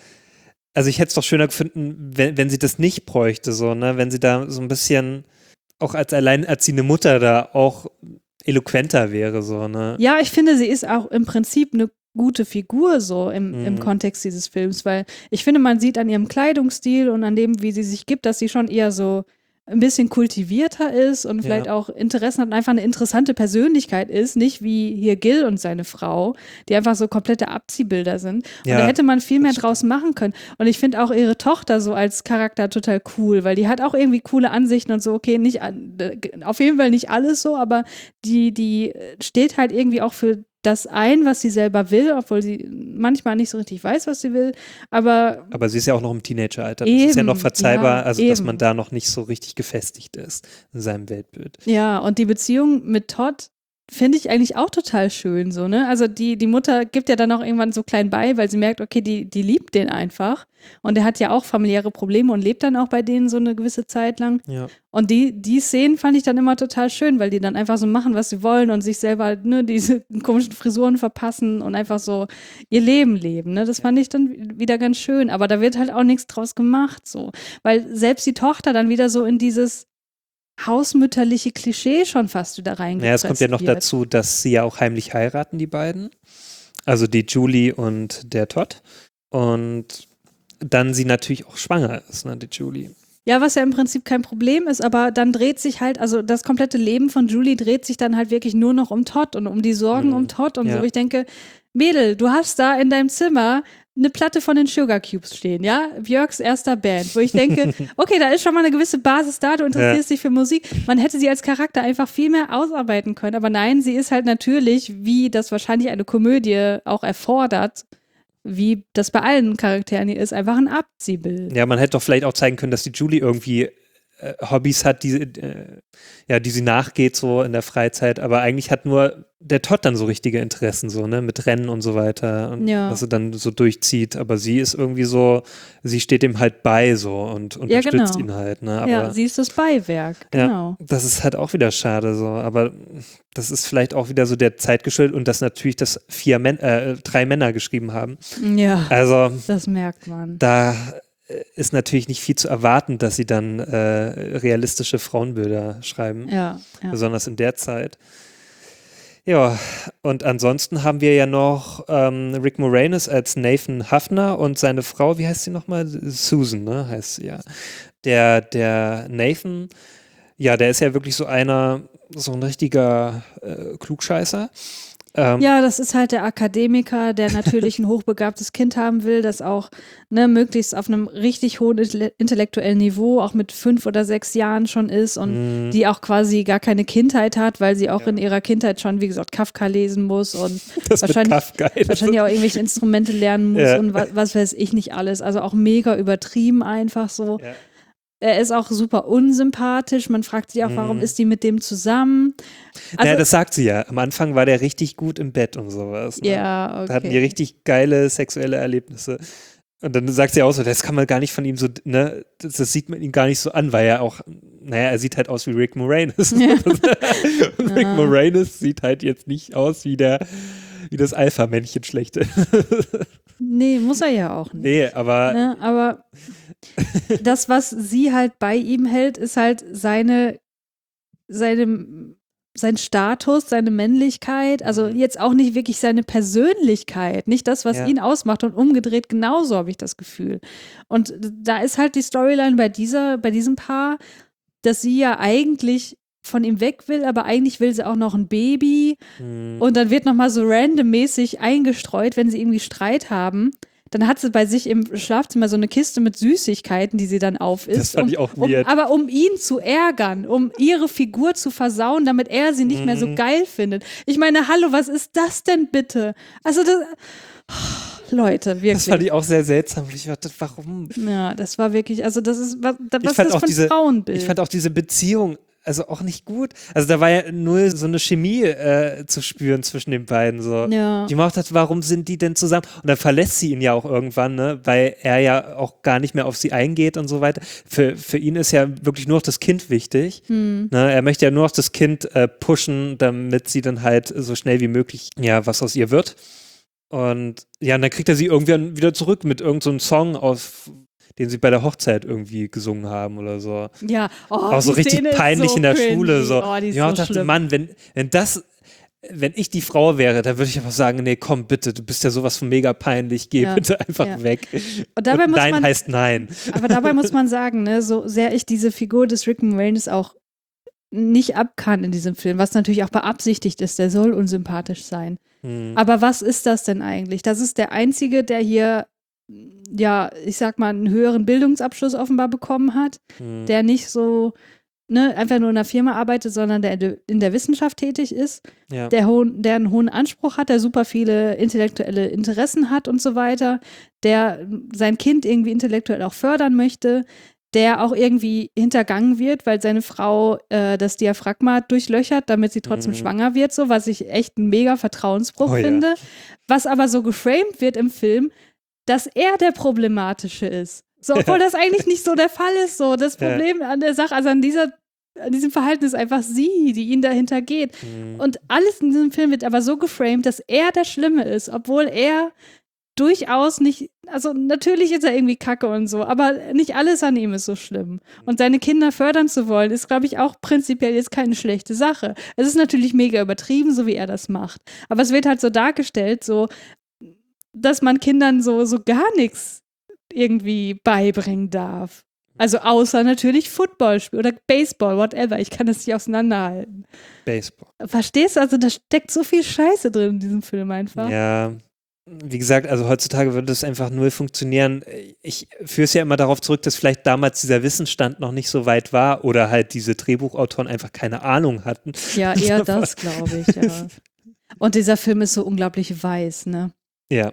also ich hätte es doch schöner gefunden, wenn sie das nicht bräuchte, so, ne? Wenn sie da so ein bisschen auch als alleinerziehende Mutter da auch eloquenter wäre, so, ne? Ja, ich finde, sie ist auch im Prinzip eine gute Figur so im Kontext dieses Films, weil ich finde, man sieht an ihrem Kleidungsstil und an dem, wie sie sich gibt, dass sie schon eher so ein bisschen kultivierter ist und vielleicht auch Interessen hat und einfach eine interessante Persönlichkeit ist, nicht wie hier Gil und seine Frau, die einfach so komplette Abziehbilder sind. Und da hätte man viel mehr draus machen können. Und ich finde auch ihre Tochter so als Charakter total cool, weil die hat auch irgendwie coole Ansichten und so, okay, nicht auf jeden Fall nicht alles so, aber die steht halt irgendwie auch für das ein, was sie selber will, obwohl sie manchmal nicht so richtig weiß, was sie will, aber sie ist ja auch noch im Teenageralter. Das ist ja noch verzeihbar, dass man da noch nicht so richtig gefestigt ist in seinem Weltbild. Ja, und die Beziehung mit Todd finde ich eigentlich auch total schön, so, ne? Also die Mutter gibt ja dann auch irgendwann so klein bei, weil sie merkt, okay, die liebt den einfach. Und der hat ja auch familiäre Probleme und lebt dann auch bei denen so eine gewisse Zeit lang. Ja. Und die Szenen fand ich dann immer total schön, weil die dann einfach so machen, was sie wollen und sich selber halt, ne, diese komischen Frisuren verpassen und einfach so ihr Leben leben, ne? Das fand ich dann wieder ganz schön. Aber da wird halt auch nichts draus gemacht, so. Weil selbst die Tochter dann wieder so in dieses hausmütterliche Klischee schon fast wieder reingepresst. Ja, es kommt ja noch dazu, dass sie ja auch heimlich heiraten, die beiden. Also die Julie und der Todd. Und dann sie natürlich auch schwanger ist, ne, die Julie. Ja, was ja im Prinzip kein Problem ist, aber dann dreht sich halt, also das komplette Leben von Julie dreht sich dann halt wirklich nur noch um Todd und um die Sorgen um Todd und so. Ich denke, Mädel, du hast da in deinem Zimmer eine Platte von den Sugar Cubes stehen, ja? Björks erster Band, wo ich denke, okay, da ist schon mal eine gewisse Basis da, du interessierst dich für Musik. Man hätte sie als Charakter einfach viel mehr ausarbeiten können, aber nein, sie ist halt natürlich, wie das wahrscheinlich eine Komödie auch erfordert, wie das bei allen Charakteren hier ist, einfach ein Abziehbild. Ja, man hätte doch vielleicht auch zeigen können, dass die Julie irgendwie Hobbys hat, die sie nachgeht so in der Freizeit, aber eigentlich hat nur der Todd dann so richtige Interessen, so, ne, mit Rennen und so weiter und was er dann so durchzieht, aber sie ist irgendwie so, sie steht ihm halt bei so und unterstützt ihn halt, ne, aber sie ist das Beiwerk, genau. Ja, das ist halt auch wieder schade so, aber das ist vielleicht auch wieder so der Zeit geschuldet und dass natürlich das 3 Männer geschrieben haben. Ja, also das merkt man. Da ist natürlich nicht viel zu erwarten, dass sie dann realistische Frauenbilder schreiben, besonders in der Zeit. Ja, und ansonsten haben wir ja noch Rick Moranis als Nathan Hafner und seine Frau, wie heißt sie nochmal? Susan, ne, heißt sie ja. Der Nathan, ja, der ist ja wirklich so ein richtiger Klugscheißer. Ja, das ist halt der Akademiker, der natürlich ein hochbegabtes Kind haben will, das auch möglichst auf einem richtig hohen intellektuellen Niveau, auch mit 5 oder 6 Jahren schon ist und die auch quasi gar keine Kindheit hat, weil sie auch in ihrer Kindheit schon, wie gesagt, Kafka lesen muss und wahrscheinlich auch irgendwelche Instrumente lernen muss und was weiß ich nicht alles. Also auch mega übertrieben einfach so. Ja. Er ist auch super unsympathisch. Man fragt sich auch, warum ist die mit dem zusammen? Also, das sagt sie ja. Am Anfang war der richtig gut im Bett und sowas. Ne? Ja, okay. Da hatten die richtig geile sexuelle Erlebnisse. Und dann sagt sie auch so, das kann man gar nicht von ihm so, ne, das sieht man ihm gar nicht so an, weil er auch, er sieht halt aus wie Rick Moranis. Ja. Und Rick Moranis sieht halt jetzt nicht aus wie das Alpha-Männchen schlechte. Nee, muss er ja auch nicht. Nee, aber aber das, was sie halt bei ihm hält, ist halt sein Status, seine Männlichkeit, also jetzt auch nicht wirklich seine Persönlichkeit, nicht das, was ihn ausmacht und umgedreht genauso, habe ich das Gefühl. Und da ist halt die Storyline bei diesem Paar, dass sie ja eigentlich von ihm weg will, aber eigentlich will sie auch noch ein Baby und dann wird nochmal so randommäßig eingestreut, wenn sie irgendwie Streit haben. Dann hat sie bei sich im Schlafzimmer so eine Kiste mit Süßigkeiten, die sie dann aufisst. Das fand ich auch weird. Aber um ihn zu ärgern, um ihre Figur zu versauen, damit er sie nicht mehr so geil findet. Ich meine, hallo, was ist das denn bitte? Also Leute, wirklich. Das fand ich auch sehr seltsam. Ich dachte, warum? Ja, das war wirklich, also das ist, was ist das für ein Frauenbild? Ich fand auch diese Beziehung also auch nicht gut. Also da war ja nur so eine Chemie zu spüren zwischen den beiden. So. Ja. Die macht hat, warum sind die denn zusammen? Und dann verlässt sie ihn ja auch irgendwann, ne? Weil er ja auch gar nicht mehr auf sie eingeht und so weiter. Für ihn ist ja wirklich nur noch das Kind wichtig. Ne? Er möchte ja nur noch das Kind pushen, damit sie dann halt so schnell wie möglich was aus ihr wird. Und und dann kriegt er sie irgendwie wieder zurück mit irgendeinem Song den sie bei der Hochzeit irgendwie gesungen haben oder so. Ja, auch so richtig peinlich so in der cringy. Schule. So. Die ist ja, so ich dachte, schlimm. Mann, wenn ich die Frau wäre, dann würde ich einfach sagen, nee, komm bitte, du bist ja sowas von mega peinlich, geh bitte einfach weg. Und dabei muss nein heißt nein. Aber dabei muss man sagen, ne, so sehr ich diese Figur des Rick Moranis auch nicht abkann in diesem Film, was natürlich auch beabsichtigt ist, der soll unsympathisch sein. Aber was ist das denn eigentlich? Das ist der Einzige, der hier ich sag mal, einen höheren Bildungsabschluss offenbar bekommen hat, der nicht so, einfach nur in einer Firma arbeitet, sondern der in der Wissenschaft tätig ist, der einen hohen Anspruch hat, der super viele intellektuelle Interessen hat und so weiter, der sein Kind irgendwie intellektuell auch fördern möchte, der auch irgendwie hintergangen wird, weil seine Frau das Diaphragma durchlöchert, damit sie trotzdem schwanger wird, so, was ich echt einen mega Vertrauensbruch finde. Was aber so geframed wird im Film, dass er der Problematische ist. So, obwohl das eigentlich nicht so der Fall ist. So, das Problem an der Sache, also an diesem Verhalten ist einfach sie, die ihn dahinter geht. Und alles in diesem Film wird aber so geframed, dass er der Schlimme ist, obwohl er durchaus nicht, also natürlich ist er irgendwie kacke und so, aber nicht alles an ihm ist so schlimm. Und seine Kinder fördern zu wollen, ist, glaube ich, auch prinzipiell jetzt keine schlechte Sache. Es ist natürlich mega übertrieben, so wie er das macht. Aber es wird halt so dargestellt, so, dass man Kindern so gar nichts irgendwie beibringen darf. Also außer natürlich Football oder Baseball, whatever. Ich kann das nicht auseinanderhalten. Baseball. Verstehst du? Also da steckt so viel Scheiße drin in diesem Film einfach. Ja, wie gesagt, also heutzutage würde das einfach null funktionieren. Ich führe es ja immer darauf zurück, dass vielleicht damals dieser Wissensstand noch nicht so weit war oder halt diese Drehbuchautoren einfach keine Ahnung hatten. Ja, eher das, glaube ich, ja. Und dieser Film ist so unglaublich weiß, ne? Ja.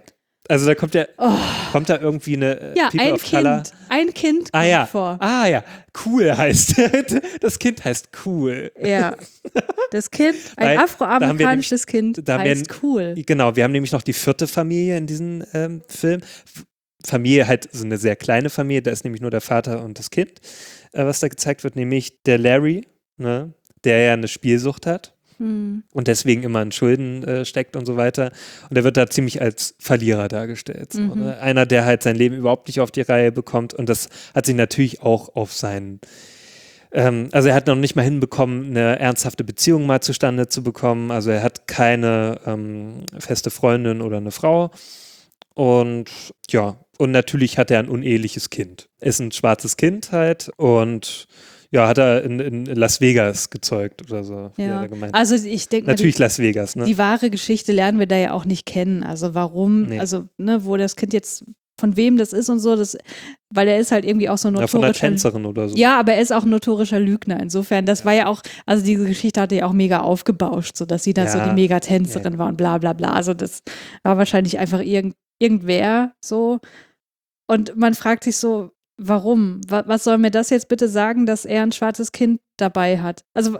Also da kommt da irgendwie eine Ja, People ein of Color. Kind. Ein Kind kommt vor. Ah ja, cool heißt. Das Kind heißt cool. Ja. Das Kind, ein Weil, afroamerikanisches Kind heißt cool. Genau, wir haben nämlich noch die 4. Familie in diesem Film. Familie halt so eine sehr kleine Familie, da ist nämlich nur der Vater und das Kind, was da gezeigt wird, nämlich der Larry, ne, der ja eine Spielsucht hat. Und deswegen immer in Schulden steckt und so weiter. Und er wird da ziemlich als Verlierer dargestellt. So, ne? Einer, der halt sein Leben überhaupt nicht auf die Reihe bekommt. Und das hat sich natürlich auch auf seinen also er hat noch nicht mal hinbekommen, eine ernsthafte Beziehung mal zustande zu bekommen. Also er hat keine feste Freundin oder eine Frau. Und ja, und natürlich hat er ein uneheliches Kind. Ist ein schwarzes Kind halt und ja, hat er in Las Vegas gezeugt oder so. Ja, hat er gemeint. also ich denke natürlich Las Vegas, ne? Die wahre Geschichte lernen wir da ja auch nicht kennen. Also warum, Nee. also ne, wo das Kind jetzt, von wem das ist und so, weil er ist halt irgendwie auch so Ja, von einer notorischer. Tänzerin oder so. Ja, aber er ist auch ein notorischer Lügner. Insofern, das war ja auch, also diese Geschichte hatte ja auch mega aufgebauscht, so dass sie da so die Megatänzerin war und bla bla bla. Also das war wahrscheinlich einfach irgendwer so. Und man fragt sich so, warum? Was soll mir das jetzt bitte sagen, dass er ein schwarzes Kind dabei hat? Also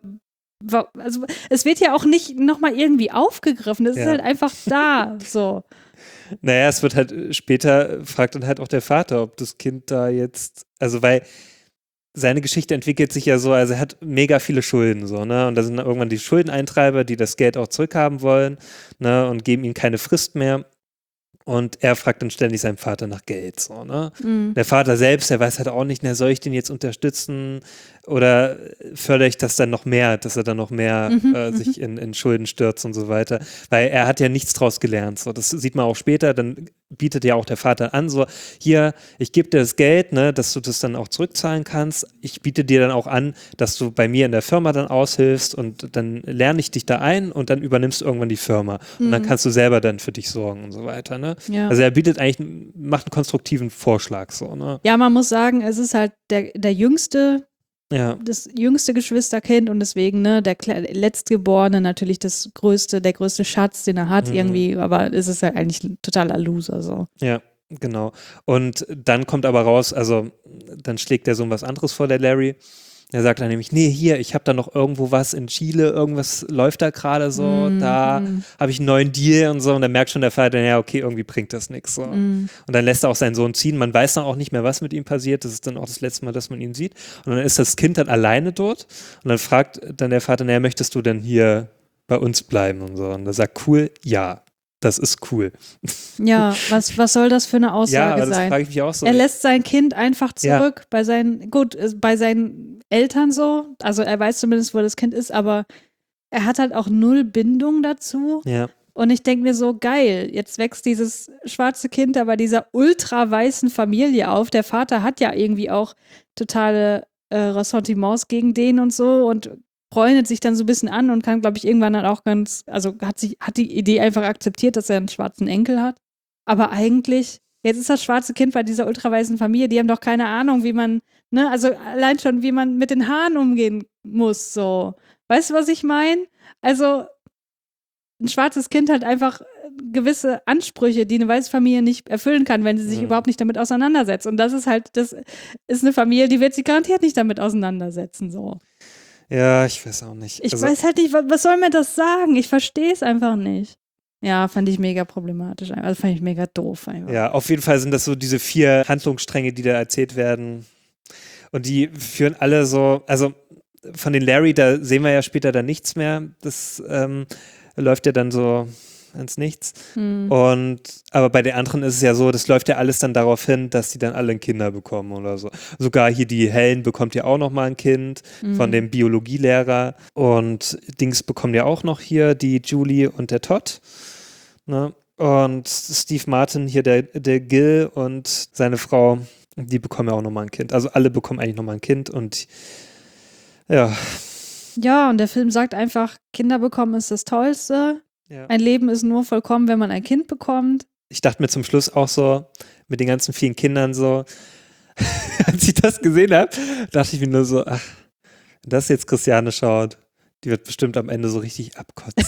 es wird ja auch nicht nochmal irgendwie aufgegriffen. Es ist halt einfach da, so. Naja, es wird halt später, fragt dann halt auch der Vater, ob das Kind da jetzt, also weil seine Geschichte entwickelt sich ja so, also er hat mega viele Schulden, so, ne, und da sind dann irgendwann die Schuldeneintreiber, die das Geld auch zurückhaben wollen, ne, und geben ihm keine Frist mehr. Und er fragt dann ständig seinen Vater nach Geld. So, ne? Der Vater selbst, der weiß halt auch nicht, soll ich den jetzt unterstützen oder fördere ich das dann noch mehr, dass er dann noch mehr sich in Schulden stürzt und so weiter. Weil er hat ja nichts draus gelernt. So. Das sieht man auch später, dann bietet ja auch der Vater an, so, hier, ich gebe dir das Geld, ne, dass du das dann auch zurückzahlen kannst. Ich biete dir dann auch an, dass du bei mir in der Firma dann aushilfst und dann lerne ich dich da ein und dann übernimmst du irgendwann die Firma. Und dann kannst du selber dann für dich sorgen und so weiter, ne? Ja. Also er macht einen konstruktiven Vorschlag, so, ne? Ja, man muss sagen, es ist halt der jüngste, das jüngste Geschwisterkind und deswegen, ne, der Letztgeborene natürlich der größte Schatz, den er hat irgendwie, aber es ist halt eigentlich ein totaler Loser, so. Ja, genau. Und dann kommt aber raus, also dann schlägt der Sohn was anderes vor, der Larry. Er sagt dann nämlich, nee, hier, ich habe da noch irgendwo was in Chile, irgendwas läuft da gerade so, da habe ich einen neuen Deal und so. Und dann merkt schon der Vater, ja, okay, irgendwie bringt das nichts. So. Und dann lässt er auch seinen Sohn ziehen. Man weiß dann auch nicht mehr, was mit ihm passiert. Das ist dann auch das letzte Mal, dass man ihn sieht. Und dann ist das Kind dann alleine dort. Und dann fragt dann der Vater, naja, möchtest du denn hier bei uns bleiben und so? Und er sagt, cool, ja. Das ist cool. Ja, was soll das für eine Aussage ja, aber das sein? frage ich mich auch so. Er lässt sein Kind einfach zurück bei seinen Eltern so. Also er weiß zumindest, wo das Kind ist, aber er hat halt auch null Bindung dazu. Ja. Und ich denke mir so, geil, jetzt wächst dieses schwarze Kind da bei dieser ultra weißen Familie auf. Der Vater hat ja irgendwie auch totale Ressentiments gegen den und so und freundet sich dann so ein bisschen an und kann, glaube ich, irgendwann dann auch hat die Idee einfach akzeptiert, dass er einen schwarzen Enkel hat. Aber eigentlich, jetzt ist das schwarze Kind bei dieser ultraweißen Familie, die haben doch keine Ahnung, wie man, ne, also allein schon, wie man mit den Haaren umgehen muss, so. Weißt du, was ich meine? Also, ein schwarzes Kind hat einfach gewisse Ansprüche, die eine weiße Familie nicht erfüllen kann, wenn sie sich überhaupt nicht damit auseinandersetzt. Und das ist eine Familie, die wird sich garantiert nicht damit auseinandersetzen, so. Ja, ich weiß auch nicht. Ich weiß halt nicht, was soll mir das sagen? Ich verstehe es einfach nicht. Ja, fand ich mega problematisch. Also fand ich mega doof einfach. Ja, auf jeden Fall sind das so diese 4 Handlungsstränge, die da erzählt werden. Und die führen alle so, also von den Larry, da sehen wir ja später dann nichts mehr. Das läuft ja dann so ins Nichts. Aber bei den anderen ist es ja so, das läuft ja alles dann darauf hin, dass die dann alle ein Kinder bekommen oder so. Sogar hier die Helen bekommt ja auch noch mal ein Kind von dem Biologielehrer und Dings bekommen ja auch noch hier die Julie und der Todd. Ne? Und Steve Martin hier, der Gil und seine Frau, die bekommen ja auch noch mal ein Kind. Also alle bekommen eigentlich noch mal ein Kind und ja. Ja, und der Film sagt einfach, Kinder bekommen ist das Tollste. Ja. Ein Leben ist nur vollkommen, wenn man ein Kind bekommt. Ich dachte mir zum Schluss auch so, mit den ganzen vielen Kindern so, als ich das gesehen habe, dachte ich mir nur so, ach, wenn das jetzt Christiane schaut, Die wird bestimmt am Ende so richtig abkotzen.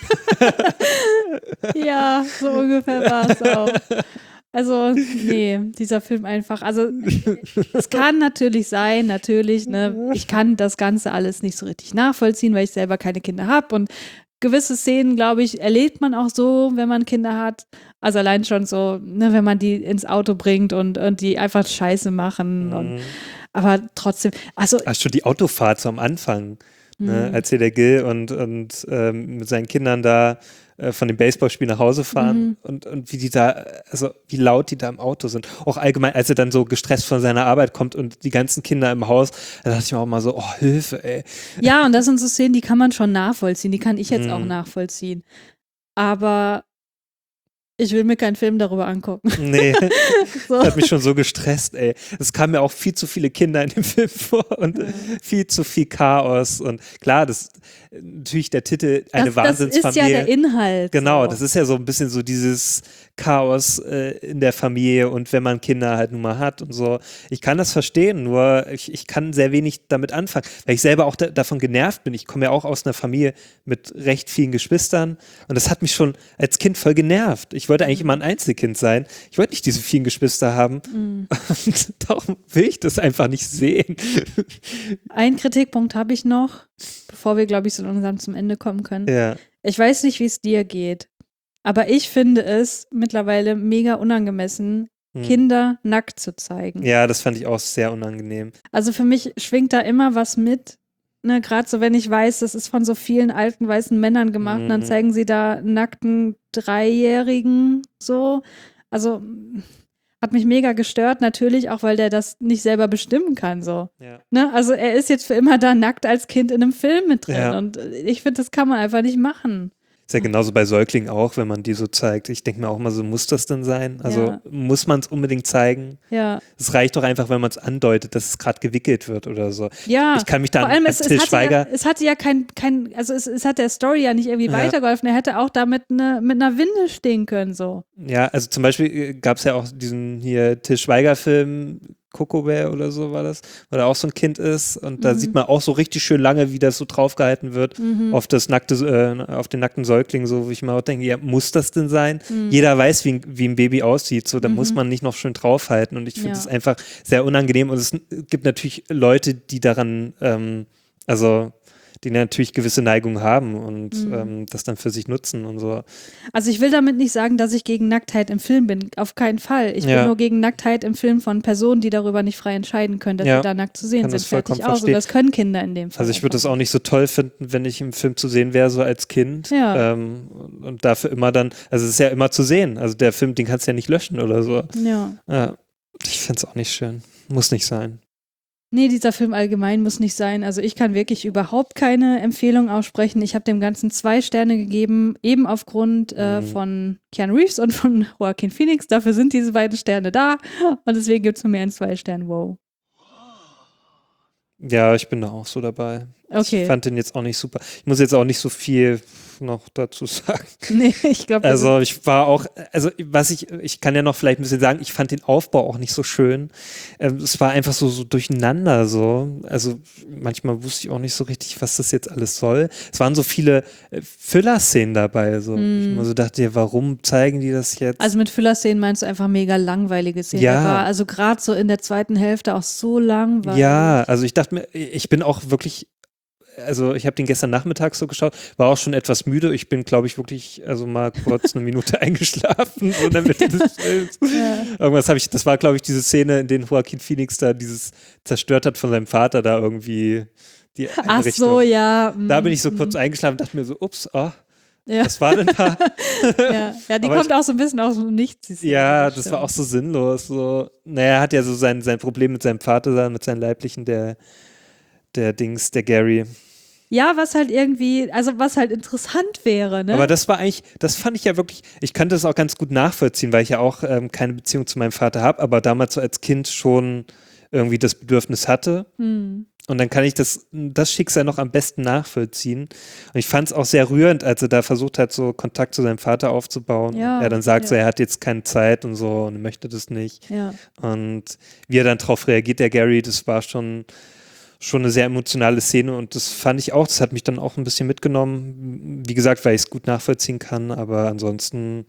Ja, so ungefähr war es auch. Also, nee, dieser Film einfach, also es kann natürlich sein, natürlich, ne, ich kann das Ganze alles nicht so richtig nachvollziehen, weil ich selber keine Kinder habe und gewisse Szenen, glaube ich, erlebt man auch so, wenn man Kinder hat. Also allein schon so, ne, wenn man die ins Auto bringt und die einfach Scheiße machen. Und, aber trotzdem, also. Ach, schon die Autofahrt so am Anfang, ne, als hier der Gil und mit seinen Kindern da von dem Baseballspiel nach Hause fahren und wie die da, also wie laut die da im Auto sind. Auch allgemein, als er dann so gestresst von seiner Arbeit kommt und die ganzen Kinder im Haus, da dachte ich mir auch mal so, oh, Hilfe, ey. Ja, und das sind so Szenen, die kann man schon nachvollziehen, die kann ich jetzt auch nachvollziehen. Aber ich will mir keinen Film darüber angucken. Nee, So. das hat mich schon so gestresst, ey. Es kamen ja auch viel zu viele Kinder in dem Film vor und viel zu viel Chaos. Und klar, das natürlich der Titel, eine Wahnsinnsfamilie. Das ist ja der Inhalt. Genau, so. das ist ja so ein bisschen so dieses Chaos in der Familie und wenn man Kinder halt nun mal hat und so. Ich kann das verstehen, nur ich kann sehr wenig damit anfangen, weil ich selber auch davon genervt bin. Ich komme ja auch aus einer Familie mit recht vielen Geschwistern und das hat mich schon als Kind voll genervt. Ich wollte eigentlich immer ein Einzelkind sein. Ich wollte nicht diese vielen Geschwister haben und darum will ich das einfach nicht sehen. Einen Kritikpunkt habe ich noch, bevor wir, glaube ich, so langsam zum Ende kommen können. Ja. Ich weiß nicht, wie es dir geht, aber ich finde es mittlerweile mega unangemessen, Kinder nackt zu zeigen. Ja, das fand ich auch sehr unangenehm. Also für mich schwingt da immer was mit, ne, gerade so, wenn ich weiß, das ist von so vielen alten weißen Männern gemacht, und dann zeigen sie da nackten Dreijährigen so. Also hat mich mega gestört, natürlich auch, weil der das nicht selber bestimmen kann, so. Ja. Ne? Also er ist jetzt für immer da nackt als Kind in einem Film mit drin Ja. und ich finde, das kann man einfach nicht machen. Ist ja genauso bei Säuglingen auch, wenn man die so zeigt. Ich denke mir auch mal so, muss das denn sein? Also Ja. muss man es unbedingt zeigen? Ja. Es reicht doch einfach, wenn man es andeutet, dass es gerade gewickelt wird oder so. Ja, Ich kann mich da vor allem an es Til Schweiger. es hatte ja kein also es hat der Story ja nicht irgendwie weitergeholfen. Er hätte auch da mit einer Windel stehen können, so. Ja, also zum Beispiel gab es ja auch diesen hier Til Schweiger-Film, Coco Bear oder so war das, wo da auch so ein Kind ist und da sieht man auch so richtig schön lange, wie das so draufgehalten wird auf das auf den nackten Säugling, so wie ich mir auch denke, ja, muss das denn sein? Jeder weiß, wie ein Baby aussieht, so da muss man nicht noch schön draufhalten und ich finde das einfach sehr unangenehm und es gibt natürlich Leute, die daran, die natürlich gewisse Neigungen haben und das dann für sich nutzen und so. Also ich will damit nicht sagen, dass ich gegen Nacktheit im Film bin. Auf keinen Fall. Ich bin nur gegen Nacktheit im Film von Personen, die darüber nicht frei entscheiden können, dass sie da nackt zu sehen Kann sind. das vollkommen Fertig aus. Und verstehen. das können Kinder in dem Fall. Also ich würde das auch nicht so toll finden, wenn ich im Film zu sehen wäre, so als Kind. Ja. Und dafür immer dann, also es ist ja immer zu sehen. Also der Film, den kannst du ja nicht löschen oder so. Ja. Ich finde es auch nicht schön. Muss nicht sein. Nee, dieser Film allgemein muss nicht sein. Also ich kann wirklich überhaupt keine Empfehlung aussprechen. Ich habe dem Ganzen 2 Sterne gegeben, eben aufgrund von Keanu Reeves und von Joaquin Phoenix. Dafür sind diese beiden Sterne da und deswegen gibt es von mir einen 2 Sterne. Wow. Ja, ich bin da auch so dabei. Okay. Ich fand den jetzt auch nicht super. Ich muss jetzt auch nicht so viel noch dazu sagen. Nee, ich glaube, Also ich war auch, also ich kann ja noch vielleicht ein bisschen sagen, ich fand den Aufbau auch nicht so schön. Es war einfach so durcheinander so. Also manchmal wusste ich auch nicht so richtig, was das jetzt alles soll. Es waren so viele Filler-Szenen dabei. So. Ich mir so dachte, ja, warum zeigen die das jetzt? also mit Füllerszenen meinst du einfach mega langweilige Szenen. Ja. Der war also gerade so in der zweiten Hälfte auch so langweilig. Ja, also ich dachte mir, ich bin auch wirklich, also ich habe den gestern Nachmittag so geschaut, war auch schon etwas müde. Ich bin, glaube ich, wirklich, also mal kurz eine Minute eingeschlafen so in der Mitte des Films. Irgendwas habe ich, das war, glaube ich, diese Szene, in der Joaquin Phoenix da dieses zerstört hat von seinem Vater da irgendwie die Ach Einrichtung. so, ja. Da bin ich so kurz eingeschlafen und dachte mir so, ups, Ja. was war denn da? Ja, die Aber kommt auch so ein bisschen aus dem Nichts. die Szene, Ja, das stimmt. war auch so sinnlos. So. Naja, er hat ja so sein Problem mit seinem Vater da, mit seinem Leiblichen, der Gary. Ja, was halt irgendwie, also was halt interessant wäre, ne? Aber das fand ich ja wirklich, ich kann das auch ganz gut nachvollziehen, weil ich ja auch keine Beziehung zu meinem Vater habe, aber damals so als Kind schon irgendwie das Bedürfnis hatte. Und dann kann ich das Schicksal noch am besten nachvollziehen. Und ich fand es auch sehr rührend, als er da versucht hat, so Kontakt zu seinem Vater aufzubauen. Ja, Er dann sagt ja. so, er hat jetzt keine Zeit und so und er möchte das nicht. Ja. Und wie er dann drauf reagiert, der Gary, das war schon schon eine sehr emotionale Szene und das fand ich auch, das hat mich dann auch ein bisschen mitgenommen. Wie gesagt, weil ich es gut nachvollziehen kann, aber ansonsten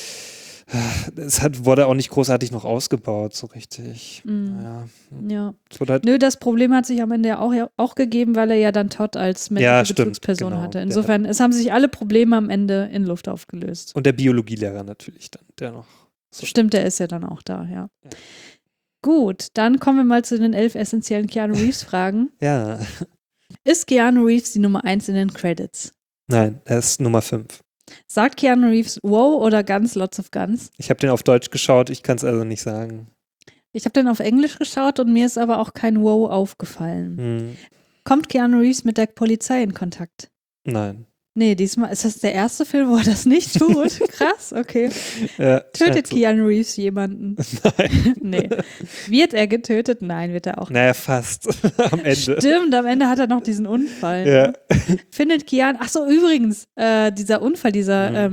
wurde auch nicht großartig noch ausgebaut, so richtig. Naja. Ja. Es wurde halt, Nö, das Problem hat sich am Ende ja auch gegeben, weil er ja dann Todd als männliche stimmt, Bezugsperson genau. hatte. Insofern, es haben sich alle Probleme am Ende in Luft aufgelöst. und der Biologielehrer natürlich dann, der noch. So. Stimmt, der ist ja dann auch da, ja. Gut, dann kommen wir mal zu den 11 essentiellen Keanu Reeves-Fragen. Ja. Ist Keanu Reeves die Nummer 1 in den Credits? Nein, er ist Nummer 5. Sagt Keanu Reeves wow oder Guns, lots of Guns? Ich habe den auf Deutsch geschaut, ich kann es also nicht sagen. Ich habe den auf Englisch geschaut und mir ist aber auch kein wow aufgefallen. Kommt Keanu Reeves mit der Polizei in Kontakt? Nein. Nee, diesmal ist das der erste Film, wo er das nicht tut. Krass, okay. Tötet so. Keanu Reeves jemanden? Nein. Nee. Wird er getötet? Nein, wird er auch nicht. Naja, fast. Am Ende. Stimmt, am Ende hat er noch diesen Unfall. Ja. Ne? Findet Keanu, ach so, übrigens, dieser Unfall, dieser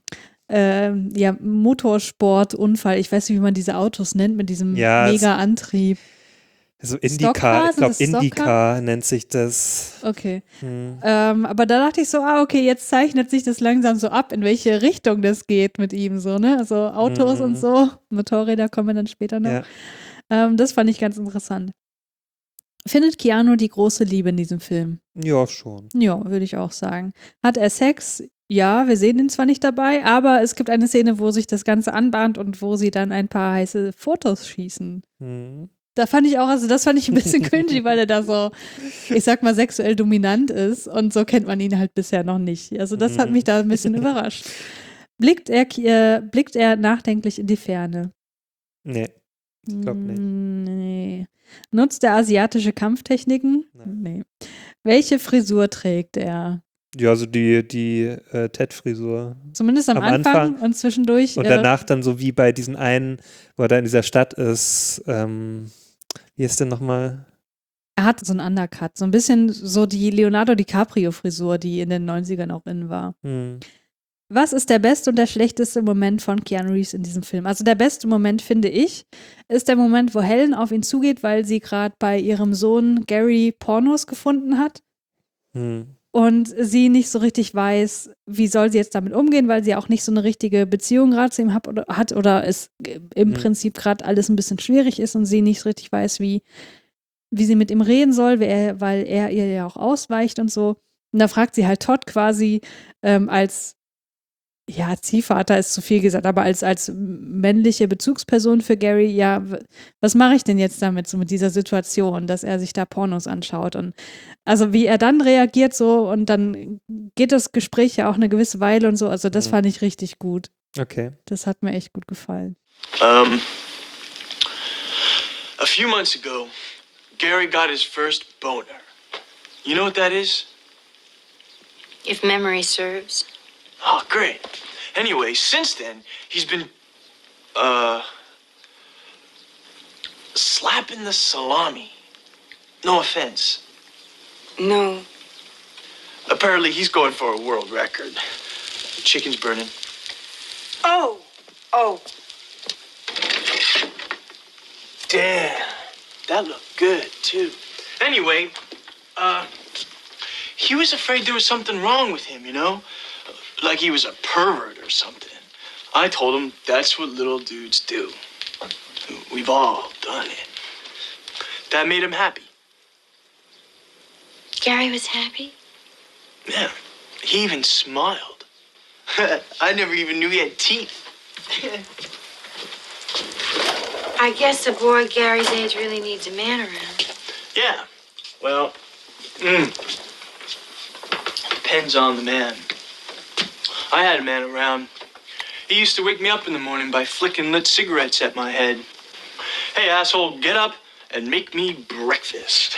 Motorsportunfall, ich weiß nicht, wie man diese Autos nennt, mit diesem mega Antrieb. Also Stockcar? IndyCar, ich glaube Sind das IndyCar nennt sich das. Okay. Aber da dachte ich so, okay, jetzt zeichnet sich das langsam so ab, in welche Richtung das geht mit ihm, so, ne? Also Autos und so, Motorräder kommen dann später noch. Ja. Das fand ich ganz interessant. Findet Keanu die große Liebe in diesem Film? Ja, schon. Ja, würde ich auch sagen. Hat er Sex? Ja, wir sehen ihn zwar nicht dabei, aber es gibt eine Szene, wo sich das Ganze anbahnt und wo sie dann ein paar heiße Fotos schießen. Da fand ich auch, also das fand ich ein bisschen cringy, weil er da so, ich sag mal, sexuell dominant ist und so kennt man ihn halt bisher noch nicht. Also das hat mich da ein bisschen überrascht. Blickt er nachdenklich in die Ferne? Nee, ich glaube nicht. Nee. Nutzt er asiatische Kampftechniken? Nee. Welche Frisur trägt er? Ja, also die Ted-Frisur. Zumindest am Anfang und zwischendurch. Und danach dann so wie bei diesen einen, wo er da in dieser Stadt ist, wie ist denn nochmal? Er hat so einen Undercut, so ein bisschen so die Leonardo DiCaprio-Frisur, die in den 90ern auch in war. Was ist der beste und der schlechteste Moment von Keanu Reeves in diesem Film? Also der beste Moment, finde ich, ist der Moment, wo Helen auf ihn zugeht, weil sie gerade bei ihrem Sohn Gary Pornos gefunden hat. Und sie nicht so richtig weiß, wie soll sie jetzt damit umgehen, weil sie auch nicht so eine richtige Beziehung gerade zu ihm hat oder es im Prinzip gerade alles ein bisschen schwierig ist und sie nicht so richtig weiß, wie sie mit ihm reden soll, weil er ihr ja auch ausweicht und so. Und da fragt sie halt Todd quasi als Ziehvater ist zu viel gesagt, aber als männliche Bezugsperson für Gary, ja, was mache ich denn jetzt damit, so mit dieser Situation, dass er sich da Pornos anschaut und also wie er dann reagiert so und dann geht das Gespräch ja auch eine gewisse Weile und so, also das fand ich richtig gut. Okay. Das hat mir echt gut gefallen. A few months ago, Gary got his first boner. You know what that is? If memory serves. Oh, great. Anyway, since then, he's been, slapping the salami. No offense. No. Apparently, he's going for a world record. The chicken's burning. Oh. Damn, that looked good, too. Anyway, he was afraid there was something wrong with him, you know? Like he was a pervert or something. I told him that's what little dudes do. We've all done it. That made him happy. Gary was happy? Yeah, he even smiled. I never even knew he had teeth. I guess a boy Gary's age really needs a man around. Yeah, well, depends on the man. I had a man around. He used to wake me up in the morning by flicking lit cigarettes at my head. Hey, asshole, get up and make me breakfast.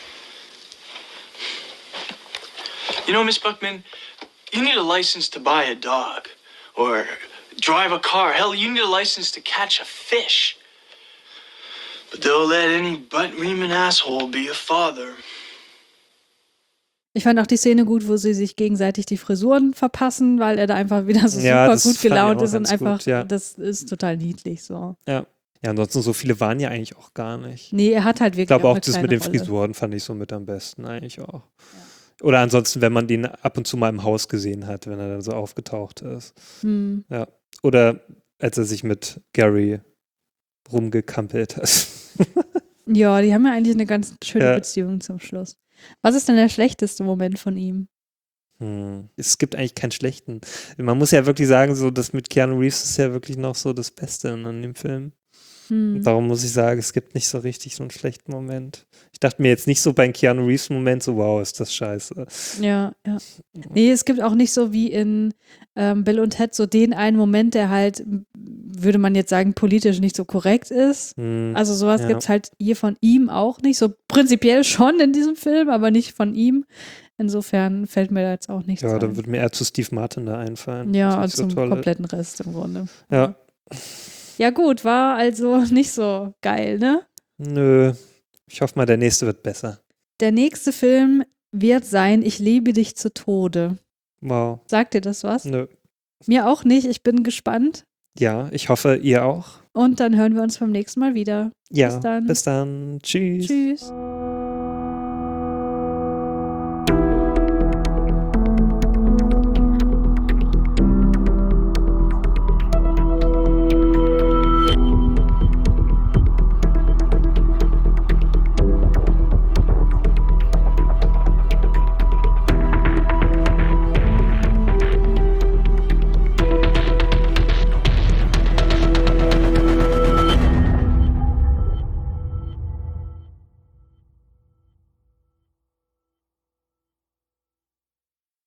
You know, Miss Buckman, you need a license to buy a dog or drive a car. Hell, you need a license to catch a fish. But they'll let any butt-reaming asshole be a father. Ich fand auch die Szene gut, wo sie sich gegenseitig die Frisuren verpassen, weil er da einfach wieder so super gut gelaunt ist und einfach, das ist total niedlich so. Ja, Ja, ansonsten so viele waren ja eigentlich auch gar nicht. Nee, er hat halt wirklich Ich glaube auch eine das kleine mit den Rolle. Frisuren fand ich so mit am besten eigentlich auch. Oder ansonsten, wenn man den ab und zu mal im Haus gesehen hat, wenn er dann so aufgetaucht ist. Hm. Ja. Oder als er sich mit Gary rumgekampelt hat. Ja, die haben ja eigentlich eine ganz schöne Ja. Beziehung zum Schluss. Was ist denn der schlechteste Moment von ihm? Es gibt eigentlich keinen schlechten. Man muss ja wirklich sagen, so das mit Keanu Reeves ist ja wirklich noch so das Beste an dem Film. Und darum muss ich sagen, es gibt nicht so richtig so einen schlechten Moment. Ich dachte mir jetzt nicht so beim Keanu Reeves Moment so, wow, ist das scheiße. Ja. Nee, es gibt auch nicht so wie in Bill und Ted so den einen Moment, der halt, würde man jetzt sagen, politisch nicht so korrekt ist. Also sowas ja. gibt es halt hier von ihm auch nicht. So prinzipiell schon in diesem Film, aber nicht von ihm. Insofern fällt mir da jetzt auch nichts Ja, ein. dann würde mir eher zu Steve Martin da einfallen. Ja, Das ist und so zum toll. kompletten Rest im Grunde. Ja. Ja gut, war also nicht so geil, ne? Nö. Ich hoffe mal, der nächste wird besser. Der nächste Film wird sein Ich liebe dich zu Tode. Wow. Sagt dir das was? Nö. Mir auch nicht, ich bin gespannt. Ja, ich hoffe, ihr auch. Und dann hören wir uns beim nächsten Mal wieder. Ja, Bis dann. Bis dann. Tschüss. Tschüss.